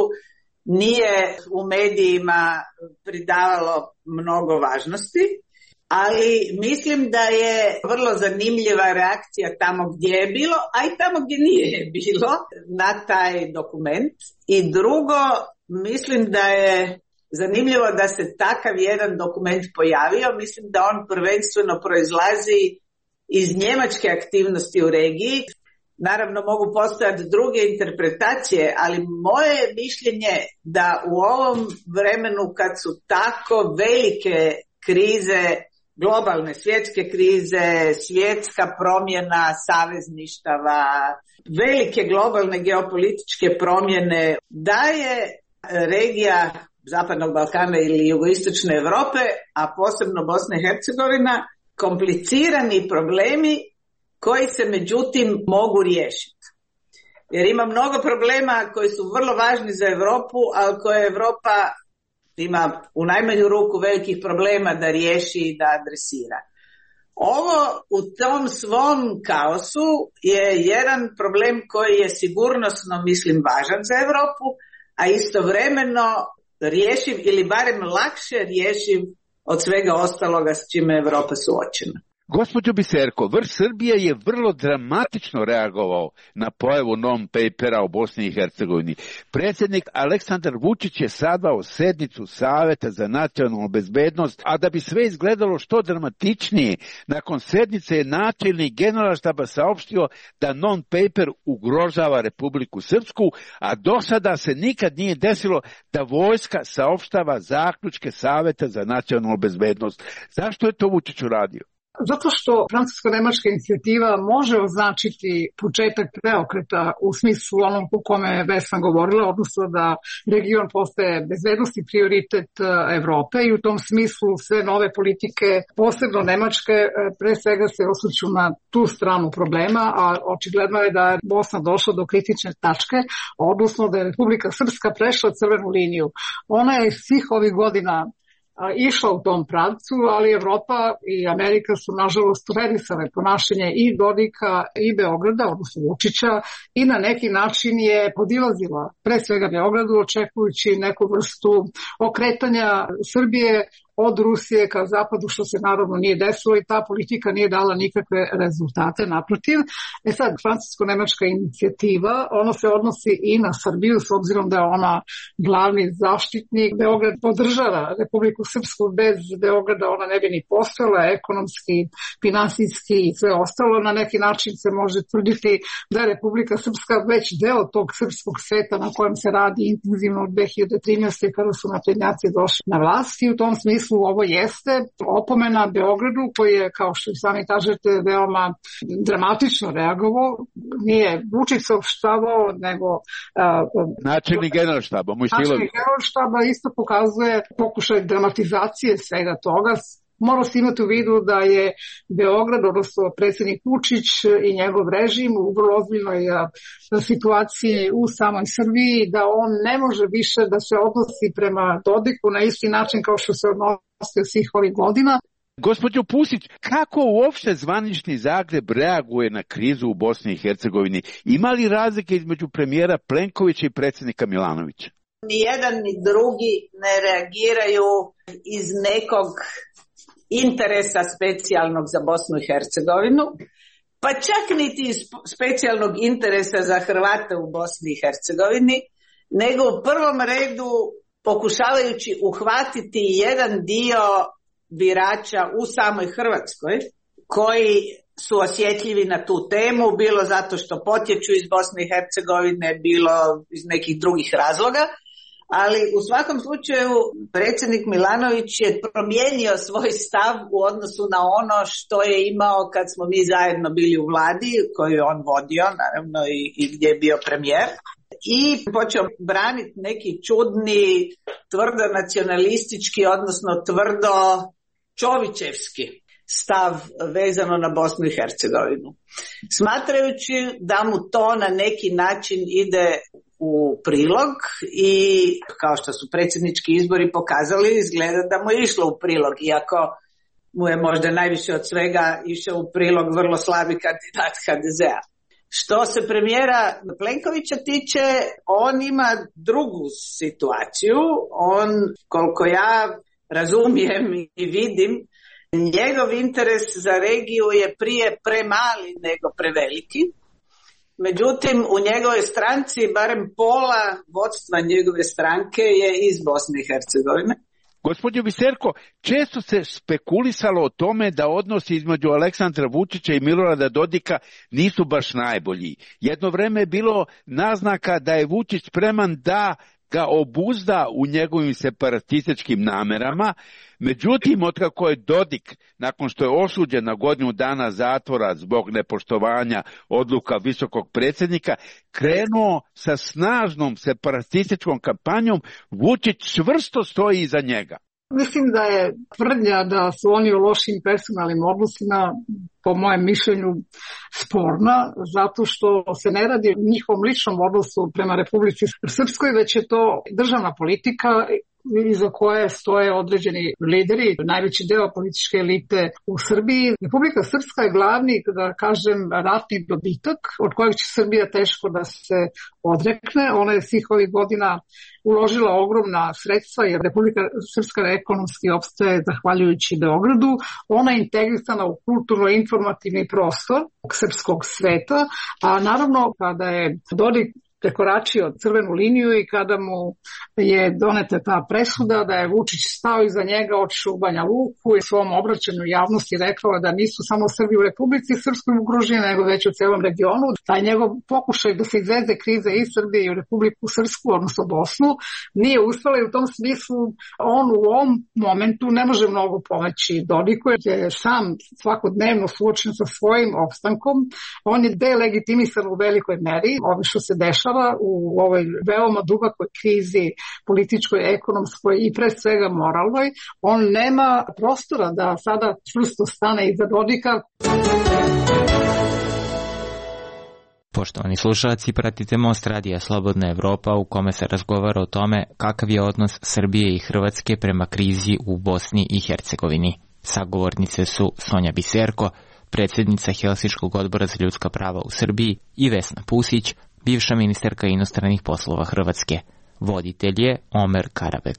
nije u medijima pridavalo mnogo važnosti, ali mislim da je vrlo zanimljiva reakcija tamo gdje je bilo, a i tamo gdje nije bilo na taj dokument. I drugo, mislim da je zanimljivo da se takav jedan dokument pojavio. Mislim da on prvenstveno proizlazi iz njemačke aktivnosti u regiji. Naravno mogu postojati druge interpretacije, ali moje mišljenje da u ovom vremenu kad su tako velike krize, globalne svjetske krize, svjetska promjena savezništava, velike globalne geopolitičke promjene, da je regija Zapadnog Balkana ili jugoistočne Europe, a posebno Bosna i Hercegovina, komplicirani problemi koji se međutim mogu riješiti. Jer ima mnogo problema koji su vrlo važni za Europu, ali koje Europa ima u najmanju ruku velikih problema da riješi i da adresira. Ovo u tom svom kaosu je jedan problem koji je sigurnosno, mislim, važan za Europu, a istovremeno rješiv ili barem lakše rješiv od svega ostaloga s čime je Europa suočena. Gospođo Biserko, vrh Srbije je vrlo dramatično reagovao na pojavu non-papera o Bosni i Hercegovini. Predsjednik Aleksandar Vučić je sazvao sednicu Saveta za nacionalnu bezbednost, a da bi sve izgledalo što dramatičnije, nakon sednice je načelnik Generalštaba saopštio da non-paper ugrožava Republiku Srpsku, a do sada se nikad nije desilo da vojska saopštava zaključke Saveta za nacionalnu bezbednost. Zašto je to Vučić uradio? Zato što francusko-nemačka inicijativa može označiti početak preokreta u smislu onom u kome je Vesna govorila, odnosno da region postaje bezbednosni prioritet Evrope i u tom smislu sve nove politike, posebno nemačke, pre svega se osvrću na tu stranu problema, a očigledno je da je Bosna došla do kritične tačke, odnosno da je Republika Srpska prešla crvenu liniju. Ona je svih ovih godina išla u tom pravcu, ali Evropa i Amerika su nažalost revisale ponašanje i Dodika i Beograda, odnosno Vučića, i na neki način je podilazila pre svega Beogradu, očekujući neku vrstu okretanja Srbije od Rusije ka zapadu, što se naravno nije desilo i ta politika nije dala nikakve rezultate, naprotiv. Sad, francusko-nemačka inicijativa, ona se odnosi i na Srbiju, s obzirom da je ona glavni zaštitnik. Beograd podržava Republiku Srpsku, bez Beograda ona ne bi ni postojala, ekonomski, finansijski i sve ostalo. Na neki način se može tvrditi da je Republika Srpska već deo tog srpskog sveta na kojem se radi intenzivno od 2013. kada su naprednjaci došli na vlast i u tom smislu ovo jeste opomena Beogradu koji je, kao što i sami kažete, veoma dramatično reagovao. Nije Vučić saopštavao, nego načelnik Generalštaba Mojsilović. Načelnik Generalštaba isto pokazuje pokušaj dramatizacije svega toga. Mora se imati u vidu da je Beograd, odnosno predsjednik Vučić i njegov režim u vrlo ozbiljnoj situaciji u samoj Srbiji, da on ne može više da se odnosi prema Dodiku na isti način kao što se odnosio svih ovih godina. Gospođo Pusić, kako uopšte zvanični Zagreb reaguje na krizu u Bosni i Hercegovini? Ima li razlike između premijera Plenkovića i predsjednika Milanovića? Ni jedan ni drugi ne reagiraju iz nekog interesa specijalnog za Bosnu i Hercegovinu, pa čak niti iz specijalnog interesa za Hrvate u Bosni i Hercegovini, nego u prvom redu pokušavajući uhvatiti jedan dio birača u samoj Hrvatskoj koji su osjetljivi na tu temu, bilo zato što potječu iz Bosne i Hercegovine, bilo iz nekih drugih razloga. Ali u svakom slučaju predsjednik Milanović je promijenio svoj stav u odnosu na ono što je imao kad smo mi zajedno bili u vladi, koju je on vodio, naravno i gdje je bio premijer. I počeo braniti neki čudni, tvrdo nacionalistički, odnosno tvrdo čovićevski stav vezano na Bosnu i Hercegovinu. Smatrajući da mu to na neki način ide u prilog i kao što su predsjednički izbori pokazali, izgleda da mu je išlo u prilog, iako mu je možda najviše od svega išao u prilog vrlo slabi kandidat HDZ-a. Što se premijera Plenkovića tiče, on ima drugu situaciju. On, koliko ja razumijem i vidim, njegov interes za regiju je prije premali nego preveliki. Međutim, u njegovoj stranci, barem pola vodstva njegove stranke je iz Bosne i Hercegovine. Gospođo Biserko, često se spekulisalo o tome da odnosi između Aleksandra Vučića i Milorada Dodika nisu baš najbolji. Jedno vreme je bilo naznaka da je Vučić spreman da ga obuzda u njegovim separatističkim namerama. Međutim, otkako je Dodik, nakon što je osuđen na godinu dana zatvora zbog nepoštovanja odluka visokog predsjednika, krenuo sa snažnom separatističkom kampanjom, Vučić čvrsto stoji iza njega. Mislim da je tvrdnja da su oni u lošim personalnim odnosima, po mojem mišljenju, sporna, zato što se ne radi o njihovom ličnom odnosu prema Republici Srpskoj, već je to državna politika iza koje stoje određeni lideri, najveći deo političke elite u Srbiji. Republika Srpska je glavni, da kažem, ratni dobitak od kojeg će Srbija teško da se odrekne. Ona je svih ovih godina uložila ogromna sredstva jer Republika Srpska ekonomski opstaje zahvaljujući Beogradu. Ona je integrisana u kulturno-informativni prostor srpskog sveta, a naravno kada je Dodik prekoračio crvenu liniju i kada mu je doneta ta presuda da je Vučić stao iza njega, otišao u Banja Luku i svom obraćanju javnosti rekao da nisu samo Srbi u Republici Srpskoj ugroženi, nego već u celom regionu. Taj njegov pokušaj da se izveze krize iz Srbije i u Republiku Srpsku, odnosno Bosnu, nije uspela i u tom smislu on u ovom momentu ne može mnogo pomoći Dodiku, jer je sam svakodnevno suočen sa svojim opstankom. On je delegitimisan u velikoj meri. Ovo što se dešava u ovoj veoma dubokoj krizi političkoj, ekonomskoj i pre svega moralnoj, on nema prostora da sada čvrsto stane iza Dodika. Poštovani slušalci, pratite Most radija Slobodna Evropa u kome se razgovara o tome kakav je odnos Srbije i Hrvatske prema krizi u Bosni i Hercegovini. Sagovornice su Sonja Biserko, predsjednica Helsinškog odbora za ljudska prava u Srbiji, i Vesna Pusić, bivša ministarka inostranih poslova Hrvatske. Voditelj je Omer Karabek.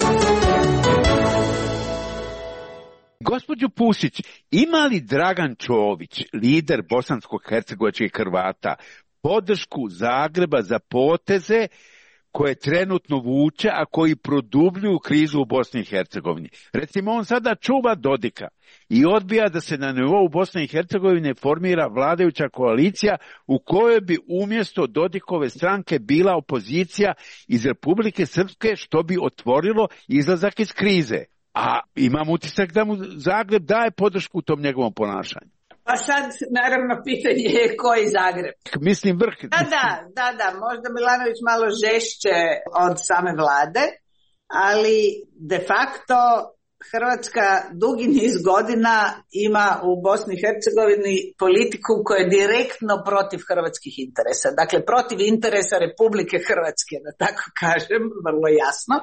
Gospođo Pusić, ima li Dragan Čović, lider bosansko-hercegovačkih Hrvata, podršku Zagreba za poteze koje trenutno vuče, a koji produbljuju krizu u Bosni i Hercegovini? Recimo, on sada čuva Dodika i odbija da se na nivou Bosne i Hercegovine formira vladajuća koalicija u kojoj bi umjesto Dodikove stranke bila opozicija iz Republike Srpske, što bi otvorilo izlazak iz krize. A imam utisak da mu Zagreb daje podršku u tom njegovom ponašanju. Pa sad, naravno, pitanje je koji Zagreb. Mislim vrh. Da, možda Milanović malo žešće od same vlade, ali de facto Hrvatska dugi niz godina ima u Bosni i Hercegovini politiku koja je direktno protiv hrvatskih interesa. Dakle, protiv interesa Republike Hrvatske, da tako kažem, vrlo jasno.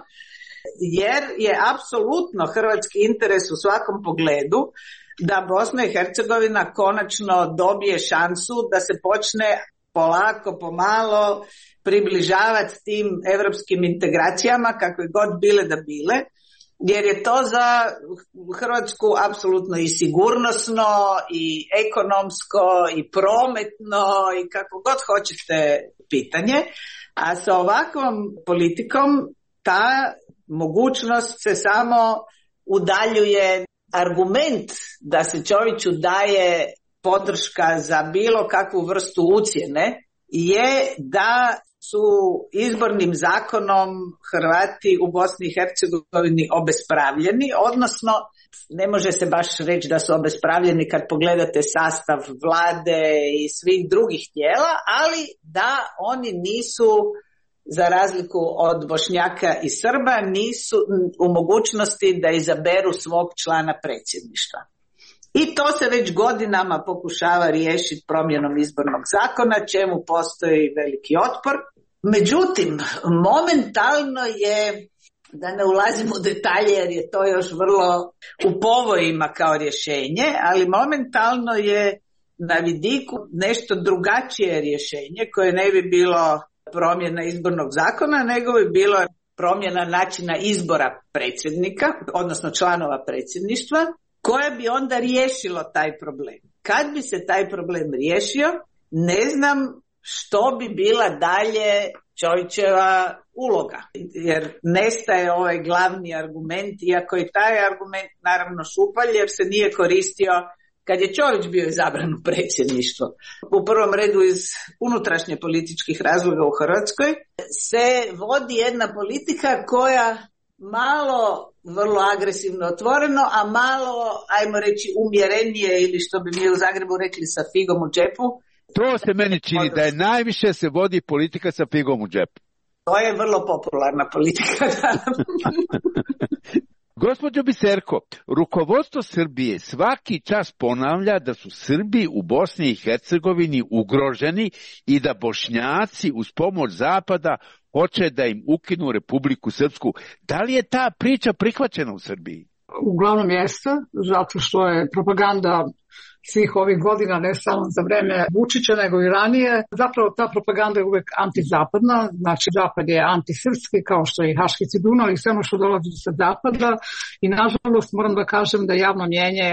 Jer je apsolutno hrvatski interes u svakom pogledu da Bosna i Hercegovina konačno dobije šansu da se počne polako, pomalo približavati tim europskim integracijama, kakve god bile da bile, jer je to za Hrvatsku apsolutno i sigurnosno, i ekonomsko, i prometno, i kako god hoćete pitanje. A sa ovakvom politikom ta mogućnost se samo udaljuje. Argument da se Čoviću daje podrška za bilo kakvu vrstu ucjene je da su izbornim zakonom Hrvati u Bosni i Hercegovini obespravljeni, odnosno ne može se baš reći da su obespravljeni kad pogledate sastav vlade i svih drugih tijela, ali da oni nisu, za razliku od Bošnjaka i Srba, nisu u mogućnosti da izaberu svog člana predsjedništva. I to se već godinama pokušava riješiti promjenom izbornog zakona, čemu postoji veliki otpor. Međutim, momentalno je, da ne ulazim u detalje jer je to još vrlo u povojima kao rješenje, ali momentalno je na vidiku nešto drugačije rješenje koje ne bi bilo promjena izbornog zakona, nego bi bilo promjena načina izbora predsjednika, odnosno članova predsjedništva, koje bi onda riješilo taj problem. Kad bi se taj problem riješio, ne znam što bi bila dalje Čovićeva uloga, jer nestaje ovaj glavni argument, iako je taj argument naravno šupalj, jer se nije koristio kad je Čović bio izabran u predsjedništvo. U prvom redu iz unutrašnje političkih razloga u Hrvatskoj se vodi jedna politika koja malo vrlo agresivno otvoreno, a malo, ajmo reći, umjerenije, ili što bi mi u Zagrebu rekli, sa figom u džepu. To se meni čini da je najviše se vodi politika sa figom u džepu. To je vrlo popularna politika. Gospođo Biserko, rukovodstvo Srbije svaki čas ponavlja da su Srbi u Bosni i Hercegovini ugroženi i da Bošnjaci uz pomoć Zapada hoće da im ukinu Republiku Srpsku. Da li je ta priča prihvaćena u Srbiji? Uglavnom jeste, zato što je propaganda svih ovih godina, ne samo za vreme Vučića, nego i ranije. Zapravo ta propaganda je uvek antizapadna, znači Zapad je antisrpski, kao što je i Haški Dunav i sve ono što dolazi sa Zapada. I nažalost moram da kažem da javno mnjenje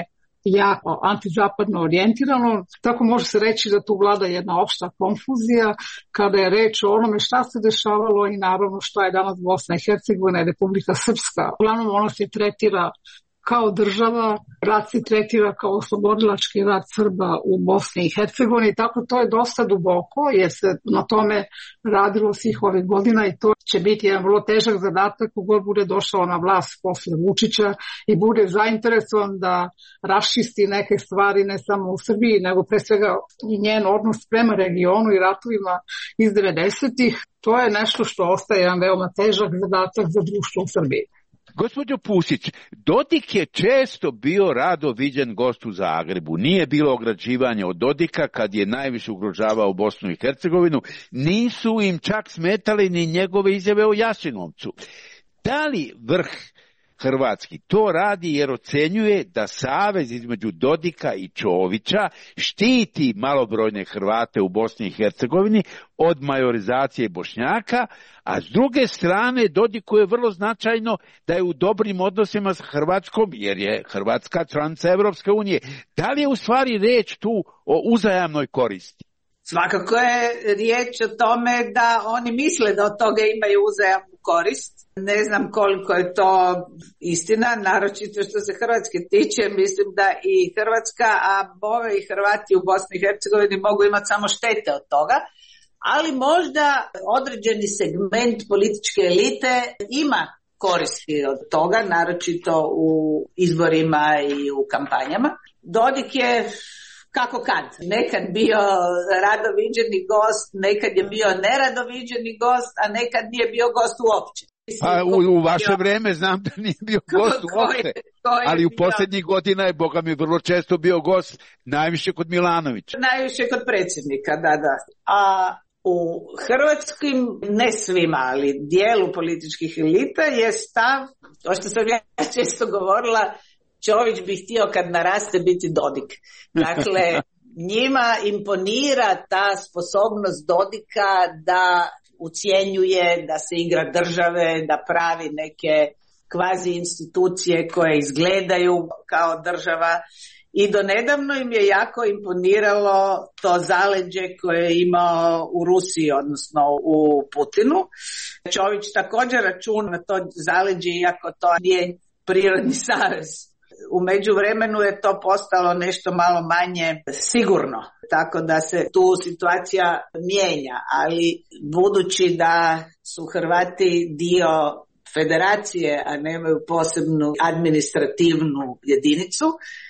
jako antizapadno orijentirano. Tako može se reći da tu vlada jedna opšta konfuzija kada je reč o onome šta se dešavalo i naravno šta je danas Bosna i Hercegovina i Republika Srpska. Uglavnom ona se tretira kao država, rat se tretira kao oslobodilački rat Srba u Bosni i Hercegovini, tako to je dosta duboko jer se na tome radilo svih ovih godina i to će biti jedan vrlo težak zadatak kogod bude došao na vlast posle Vučića i bude zainteresovan da raščisti neke stvari ne samo u Srbiji, nego pre svega i njen odnos prema regionu i ratovima iz 90-ih. To je nešto što ostaje jedan veoma težak zadatak za društvo u Srbiji. Gospođo Pusić, Dodik je često bio rado viđen gost u Zagrebu. Nije bilo ograđivanja od Dodika kad je najviše ugrožavao Bosnu i Hercegovinu. Nisu im čak smetali ni njegove izjave o Jasenovcu. Da li vrh hrvatski to radi jer ocenjuje da savez između Dodika i Čovića štiti malobrojne Hrvate u Bosni i Hercegovini od majorizacije Bošnjaka, a s druge strane Dodiku je vrlo značajno da je u dobrim odnosima s Hrvatskom jer je Hrvatska članica Evropske unije. Da li je u stvari riječ tu o uzajamnoj koristi? Svakako je riječ o tome da oni misle da od toga imaju uzajamnu korist. Ne znam koliko je to istina, naročito što se Hrvatske tiče, mislim da i Hrvatska, a bove i Hrvati u Bosni i Hercegovini mogu imati samo štete od toga, ali možda određeni segment političke elite ima koristi od toga, naročito u izborima i u kampanjama. Dodik je kako kad. Nekad bio rado viđeni gost, nekad je bio nerado viđeni gost, a nekad nije bio gost uopće. Pa u vaše vreme znam da nije bio gost uopće, ali u posljednjih godina je, boga mi, vrlo često bio gost, najviše kod Milanovića. Najviše kod predsjednika, da. A u hrvatskim, ne svima, ali dijelu političkih elita je stav, to što sam ja često govorila, Čović bi htio kad naraste biti Dodik. Dakle, njima imponira ta sposobnost Dodika da ucjenjuje, da se igra države, da pravi neke kvazi institucije koje izgledaju kao država. I donedavno im je jako imponiralo to zaleđe koje je imao u Rusiji, odnosno u Putinu. Čović također računa na to zaleđe, iako to nije prirodni savez. U međuvremenu je to postalo nešto malo manje sigurno, tako da se tu situacija mijenja, ali budući da su Hrvati dio federacije, a nemaju posebnu administrativnu jedinicu,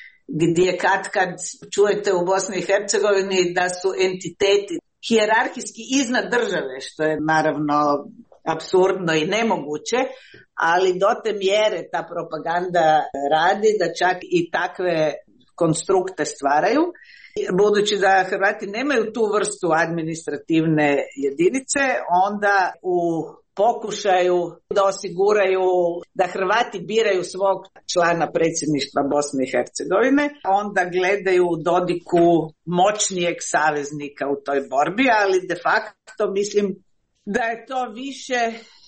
gdje kad čujete u Bosni i Hercegovini da su entiteti hijerarhijski iznad države, što je naravno apsurdno i nemoguće, ali do te mjere ta propaganda radi da čak i takve konstrukte stvaraju. Budući da Hrvati nemaju tu vrstu administrativne jedinice, onda u pokušaju da osiguraju da Hrvati biraju svog člana predsjedništva Bosne i Hercegovine, onda gledaju u Dodiku moćnijeg saveznika u toj borbi, ali de facto mislim da je to više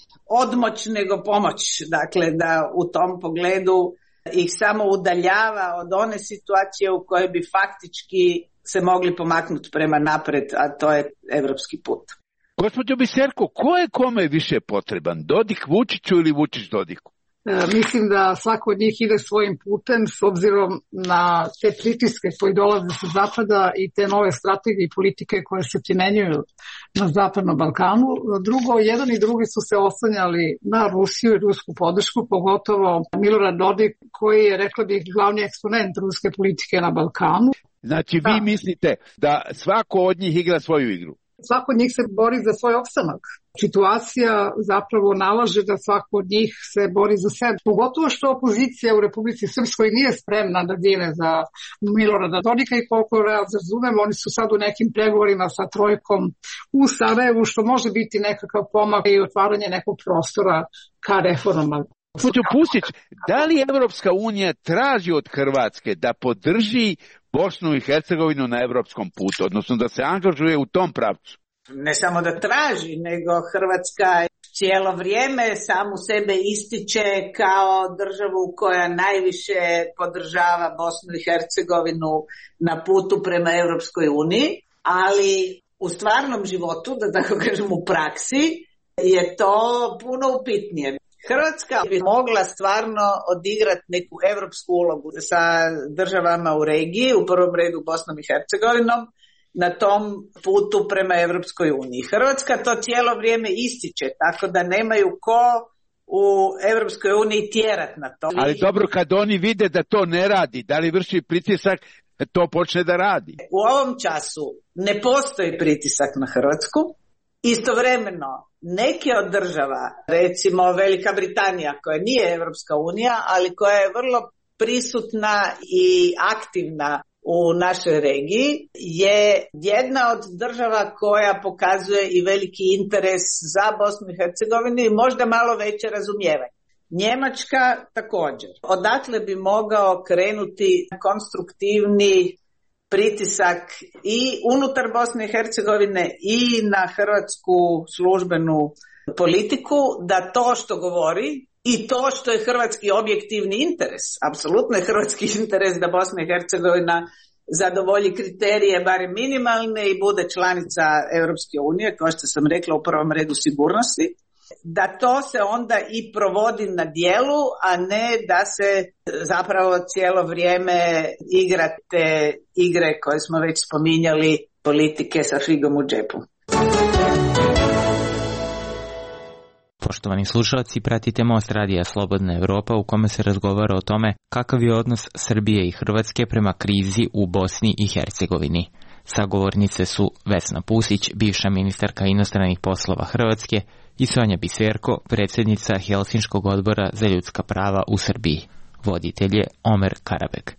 odmoć nego pomoć, dakle da u tom pogledu ih samo udaljava od one situacije u kojoj bi faktički se mogli pomaknuti prema napred, a to je evropski put. Gospođo Biserko, ko je kome više potreban? Dodik Vučiću ili Vučić Dodiku? Mislim da svako od njih ide svojim putem s obzirom na te pritiske koji dolaze sa zapada i te nove strategije i politike koje se primenjuju na Zapadnom Balkanu. Drugo, jedan i drugi su se oslanjali na Rusiju i rusku podršku, pogotovo Milorad Dodik koji je, rekla bih, glavni eksponent ruske politike na Balkanu. Znači vi mislite da svako od njih igra svoju igru? Svako od njih se bori za svoj opstanak. Situacija zapravo nalaže da svako od njih se bori za sebe. Pogotovo što opozicija u Republici Srpskoj nije spremna da gine za Milorada Dodika i koliko razumem, oni su sad u nekim pregovorima sa trojkom u Sarajevu, što može biti nekakav pomak i otvaranje nekog prostora ka reformama. Gospođo Pusić, da li Evropska unija traži od Hrvatske da podrži Bosnu i Hercegovinu na evropskom putu, odnosno da se angažuje u tom pravcu? Ne samo da traži, nego Hrvatska cijelo vrijeme samu sebe ističe kao državu koja najviše podržava Bosnu i Hercegovinu na putu prema Europskoj uniji, ali u stvarnom životu, da tako kažem u praksi, je to puno upitnije. Hrvatska bi mogla stvarno odigrati neku europsku ulogu sa državama u regiji, u prvom redu Bosnom i Hercegovinom, na tom putu prema Europskoj uniji. Hrvatska to cijelo vrijeme ističe, tako da nemaju ko u Europskoj uniji tjerat na to. Ali dobro, kad oni vide da to ne radi, da li vrši pritisak, to počne da radi? U ovom času ne postoji pritisak na Hrvatsku. Istovremeno, neke od država, recimo Velika Britanija, koja nije Europska unija, ali koja je vrlo prisutna i aktivna u našoj regiji, je jedna od država koja pokazuje i veliki interes za Bosnu i Hercegovinu i možda malo veće razumijevanje. Njemačka također. Odatle bi mogao krenuti konstruktivni pritisak i unutar Bosne i Hercegovine i na hrvatsku službenu politiku, da to što govori i to što je hrvatski objektivni interes, apsolutno je hrvatski interes da Bosna i Hercegovina zadovolji kriterije, barem minimalne, i bude članica Europske unije, kao što sam rekla, u prvom redu sigurnosti, da to se onda i provodi na djelu, a ne da se zapravo cijelo vrijeme igra te igre koje smo već spominjali, politike sa figom u džepu. Poštovani slušalci, pratite Most radija Slobodna Evropa u kome se razgovara o tome kakav je odnos Srbije i Hrvatske prema krizi u Bosni i Hercegovini. Sagovornice su Vesna Pusić, bivša ministarka inostranih poslova Hrvatske, i Sonja Biserko, predsjednica Helsinškog odbora za ljudska prava u Srbiji. Voditelj je Omer Karabek.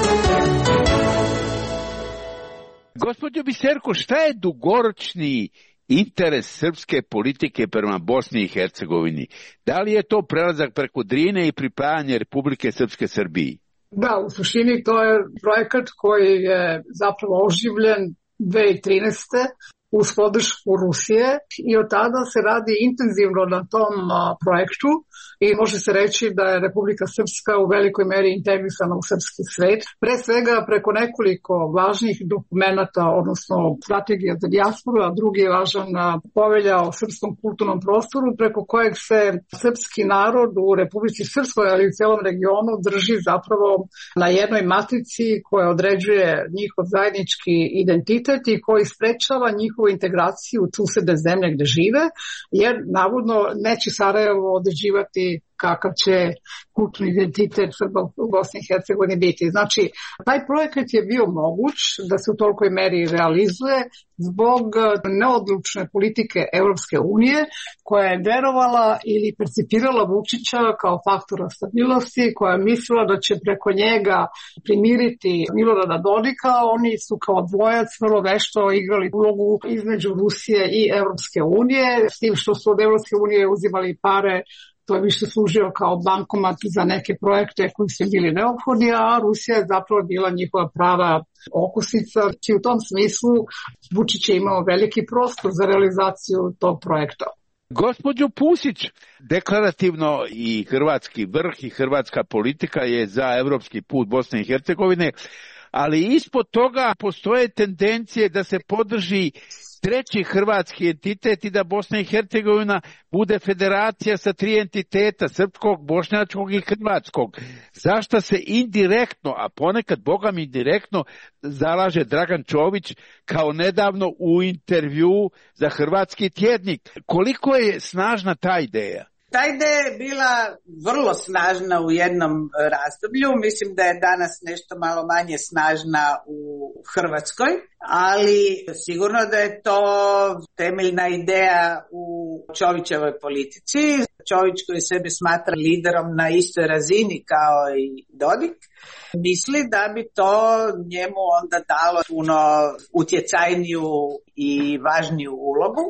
Gospođo Biserko, šta je dugoročni interes srpske politike prema Bosni i Hercegovini? Da li je to prelazak preko Drine i pripajanje Republike Srpske Srbiji? Da, u suštini to je projekat koji je zapravo oživljen 2013. uz podršku Rusije i od tada se radi intenzivno na tom projektu i može se reći da je Republika Srpska u velikoj meri integrisana u srpski svet. Pre svega preko nekoliko važnih dokumenata, odnosno strategija za dijasporu, a drugi je važan povelja o srpskom kulturnom prostoru, preko kojeg se srpski narod u Republici Srpskoj, ali u cijelom regionu drži zapravo na jednoj matrici koja određuje njihov zajednički identitet i koji sprečava njihovu integraciju u susedne zemlje gde žive, jer navodno neće Sarajevo određivati kakav će kulturni identitet Srba u Bosni i Hercegovini biti. Znači, taj projekat je bio moguć da se u tolikoj meri realizuje zbog neodlučne politike Europske unije, koja je verovala ili percipirala Vučića kao faktora stabilnosti, koja je mislila da će preko njega primiriti Milorada Dodika. Oni su kao dvojac vrlo vešto igrali ulogu između Rusije i Europske unije, s tim što su od Europske unije uzimali pare. To je više služio kao bankomat za neke projekte koji su bili neophodni, a Rusija je zapravo bila njihova prava okusica. I u tom smislu Vučić je imao veliki prostor za realizaciju tog projekta. Gospođo Pusić, deklarativno i hrvatski vrh i hrvatska politika je za evropski put Bosne i Hercegovine, ali ispod toga postoje tendencije da se podrži treći hrvatski entitet i da Bosna i Hercegovina bude federacija sa 3 entiteta, srpskog, bošnjačkog i hrvatskog. Zašto se indirektno, a ponekad bogami direktno, zalaže Dragan Čović kao nedavno u intervju za Hrvatski tjednik? Koliko je snažna ta ideja? Ta ideja je bila vrlo snažna u jednom razdoblju, mislim da je danas nešto malo manje snažna u Hrvatskoj, ali sigurno da je to temeljna ideja u Čovićevoj politici. Čović koji sebe smatra liderom na istoj razini kao i Dodik, misli da bi to njemu onda dalo puno utjecajniju i važniju ulogu.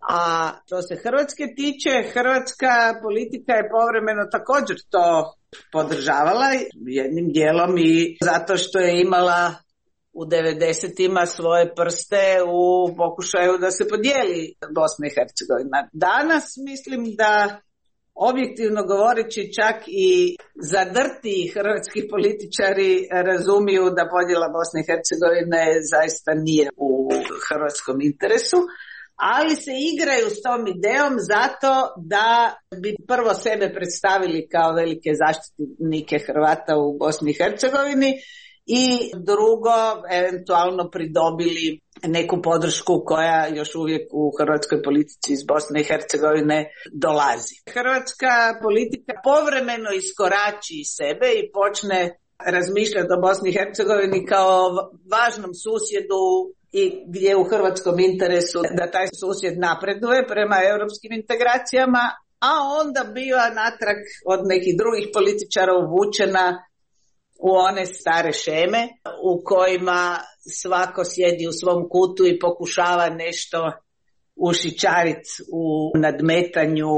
A što se Hrvatske tiče, hrvatska politika je povremeno također to podržavala jednim dijelom i zato što je imala u 90-ima svoje prste u pokušaju da se podijeli Bosna i Hercegovina. Danas mislim da, objektivno govoreći, čak i zadrti hrvatski političari razumiju da podjela Bosne i Hercegovine zaista nije u hrvatskom interesu, ali se igraju s tom idejom zato da bi prvo sebe predstavili kao velike zaštitnike Hrvata u Bosni i Hercegovini i drugo, eventualno pridobili neku podršku koja još uvijek u hrvatskoj politici iz Bosne i Hercegovine dolazi. Hrvatska politika povremeno iskorači sebe i počne razmišljati o Bosni i Hercegovini kao važnom susjedu i gdje je u hrvatskom interesu da taj susjed napreduje prema europskim integracijama, a onda biva natrag od nekih drugih političara uvučena u one stare šeme u kojima svako sjedi u svom kutu i pokušava nešto ušićariti u nadmetanju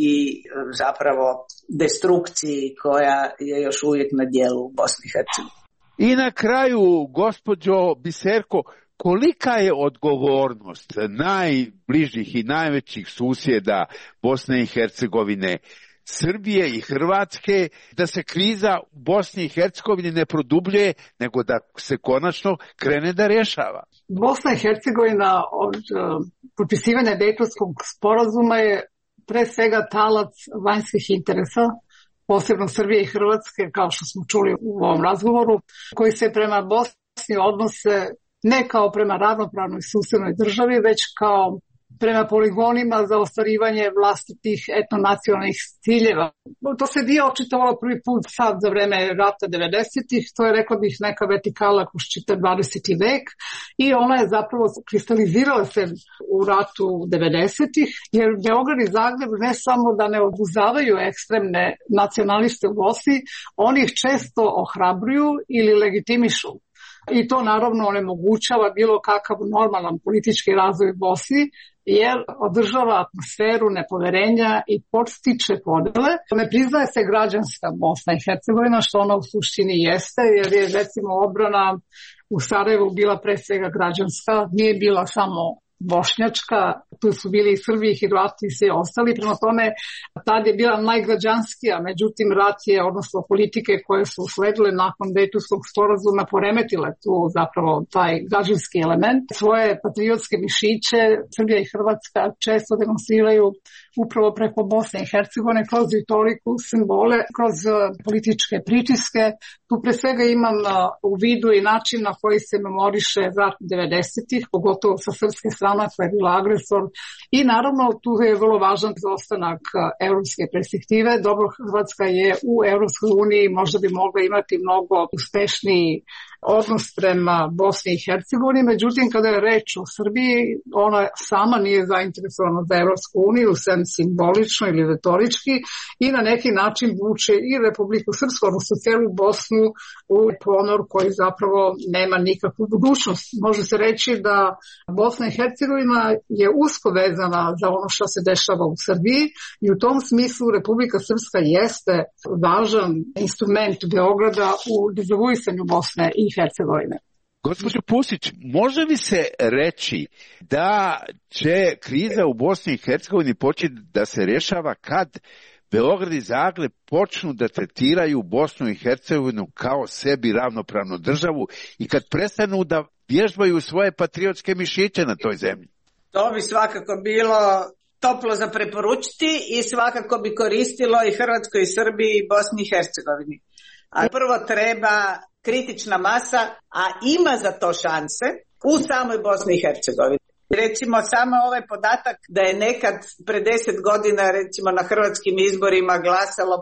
i zapravo destrukciji koja je još uvijek na djelu u Bosni i Hercegovini. I na kraju, gospođo Biserko, kolika je odgovornost najbližih i najvećih susjeda Bosne i Hercegovine, Srbije i Hrvatske, da se kriza u Bosni i Hercegovini ne produbljuje, nego da se konačno krene da rješava? Bosna i Hercegovina od potpisivanja Dejtonskog sporazuma je pre svega talac vanjskih interesa, posebno Srbije i Hrvatske, kao što smo čuli u ovom razgovoru, koji se prema Bosni odnose ne kao prema ravnopravnoj susjednoj državi, već kao prema poligonima za ostvarivanje vlastitih etnonacionalnih ciljeva. To se nije očitovalo prvi put sad za vreme rata 90-ih, to je, rekla bih, neka vertikala kroz čitav 20. vek i ona je zapravo kristalizirala se u ratu 90-ih, jer Beograd i Zagreb ne samo da ne oduzavaju ekstremne nacionaliste u Bosni, oni ih često ohrabruju ili legitimišu. I to naravno onemogućava bilo kakav normalan politički razvoj u Bosni, jer održava atmosferu nepoverenja i podstiče podele. Ne priznaje se građanska Bosna i Hercegovina, što ona u suštini jeste, jer je recimo odbrana u Sarajevu bila pre svega građanska, nije bila samo bošnjačka, tu su bili i Srbi i Hrvati i svi ostali, prema tome tad je bila najgrađanskija, međutim rat je, odnosno politike koje su usledile nakon Dejtonskog sporazuma poremetile tu zapravo taj građanski element. Svoje patriotske mišiće Srbija i Hrvatska često demonstriraju upravo preko Bosne i Hercegovine kroz retoriku, simbole, kroz političke pritiske. Tu pre svega imam u vidu i način na koji se memoriše rat 90-ih, pogotovo sa srpske strane koja je bila agresor. I naravno tu je vrlo važan ostanak evropske perspektive. Dobro, Hrvatska je u Evropskoj uniji, možda bi mogla imati mnogo uspešniji odnos prema Bosni i Hercegovini, međutim kada je reč o Srbiji, ona sama nije zainteresovana za Evropsku uniju, sem simbolično ili retorički, i na neki način vuče i Republiku Srpsku, odnosno cijelu Bosnu, u ponor koji zapravo nema nikakvu budućnost. Može se reći da Bosna i Hercegovina je usko vezana za ono što se dešava u Srbiji i u tom smislu Republika Srpska jeste važan instrument Beograda u dezavuisanju Bosne i Hercegovine. Gospođo Pusić, može li se reći da će kriza u Bosni i Hercegovini početi da se rješava kad Beograd i Zagreb počnu da tretiraju Bosnu i Hercegovinu kao sebi ravnopravnu državu i kad prestanu da vježbaju svoje patriotske mišiće na toj zemlji? To bi svakako bilo toplo za preporučiti i svakako bi koristilo i Hrvatskoj i Srbiji i Bosni i Hercegovini. A prvo treba kritična masa, a ima za to šanse u samoj Bosni i Hercegovini. Recimo samo ovaj podatak da je nekad pre 10 godina recimo na hrvatskim izborima glasalo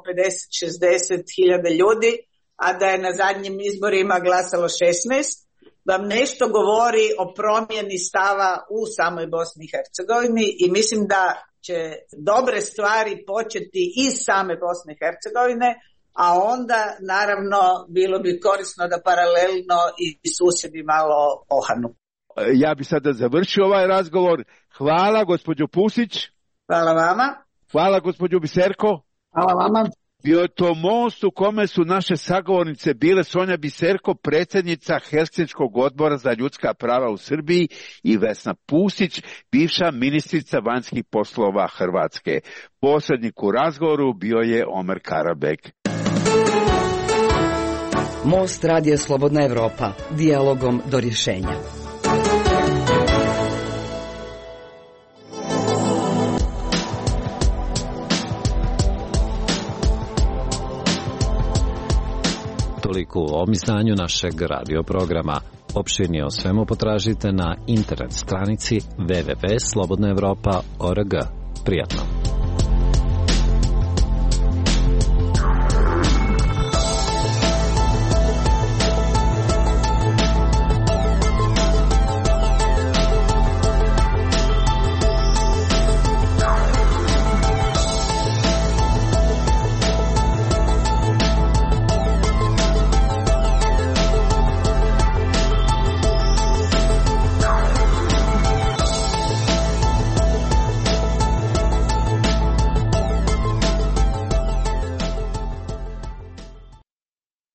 50-60 hiljada ljudi, a da je na zadnjim izborima glasalo 16, vam nešto govori o promjeni stava u samoj Bosni i Hercegovini i mislim da će dobre stvari početi iz same Bosne i Hercegovine, a onda naravno bilo bi korisno da paralelno i susjedi malo ohanu. Ja bi sada završio ovaj razgovor. Hvala gospođo Pusić. Hvala vama. Hvala gospođo Biserko. Hvala vama. Bio je to most u kome su naše sagovornice bile Sonja Biserko, predsjednica Helsinškog odbora za ljudska prava u Srbiji, i Vesna Pusić, bivša ministrica vanjskih poslova Hrvatske. Posrednik u razgovoru bio je Omer Karabek. Most Radija Slobodna Evropa, dijalogom do rješenja. Toliko u ovom izdanju našeg radio programa. Opširnije o svemu potražite na internet stranici www.slobodnaevropa.org. Prijatno!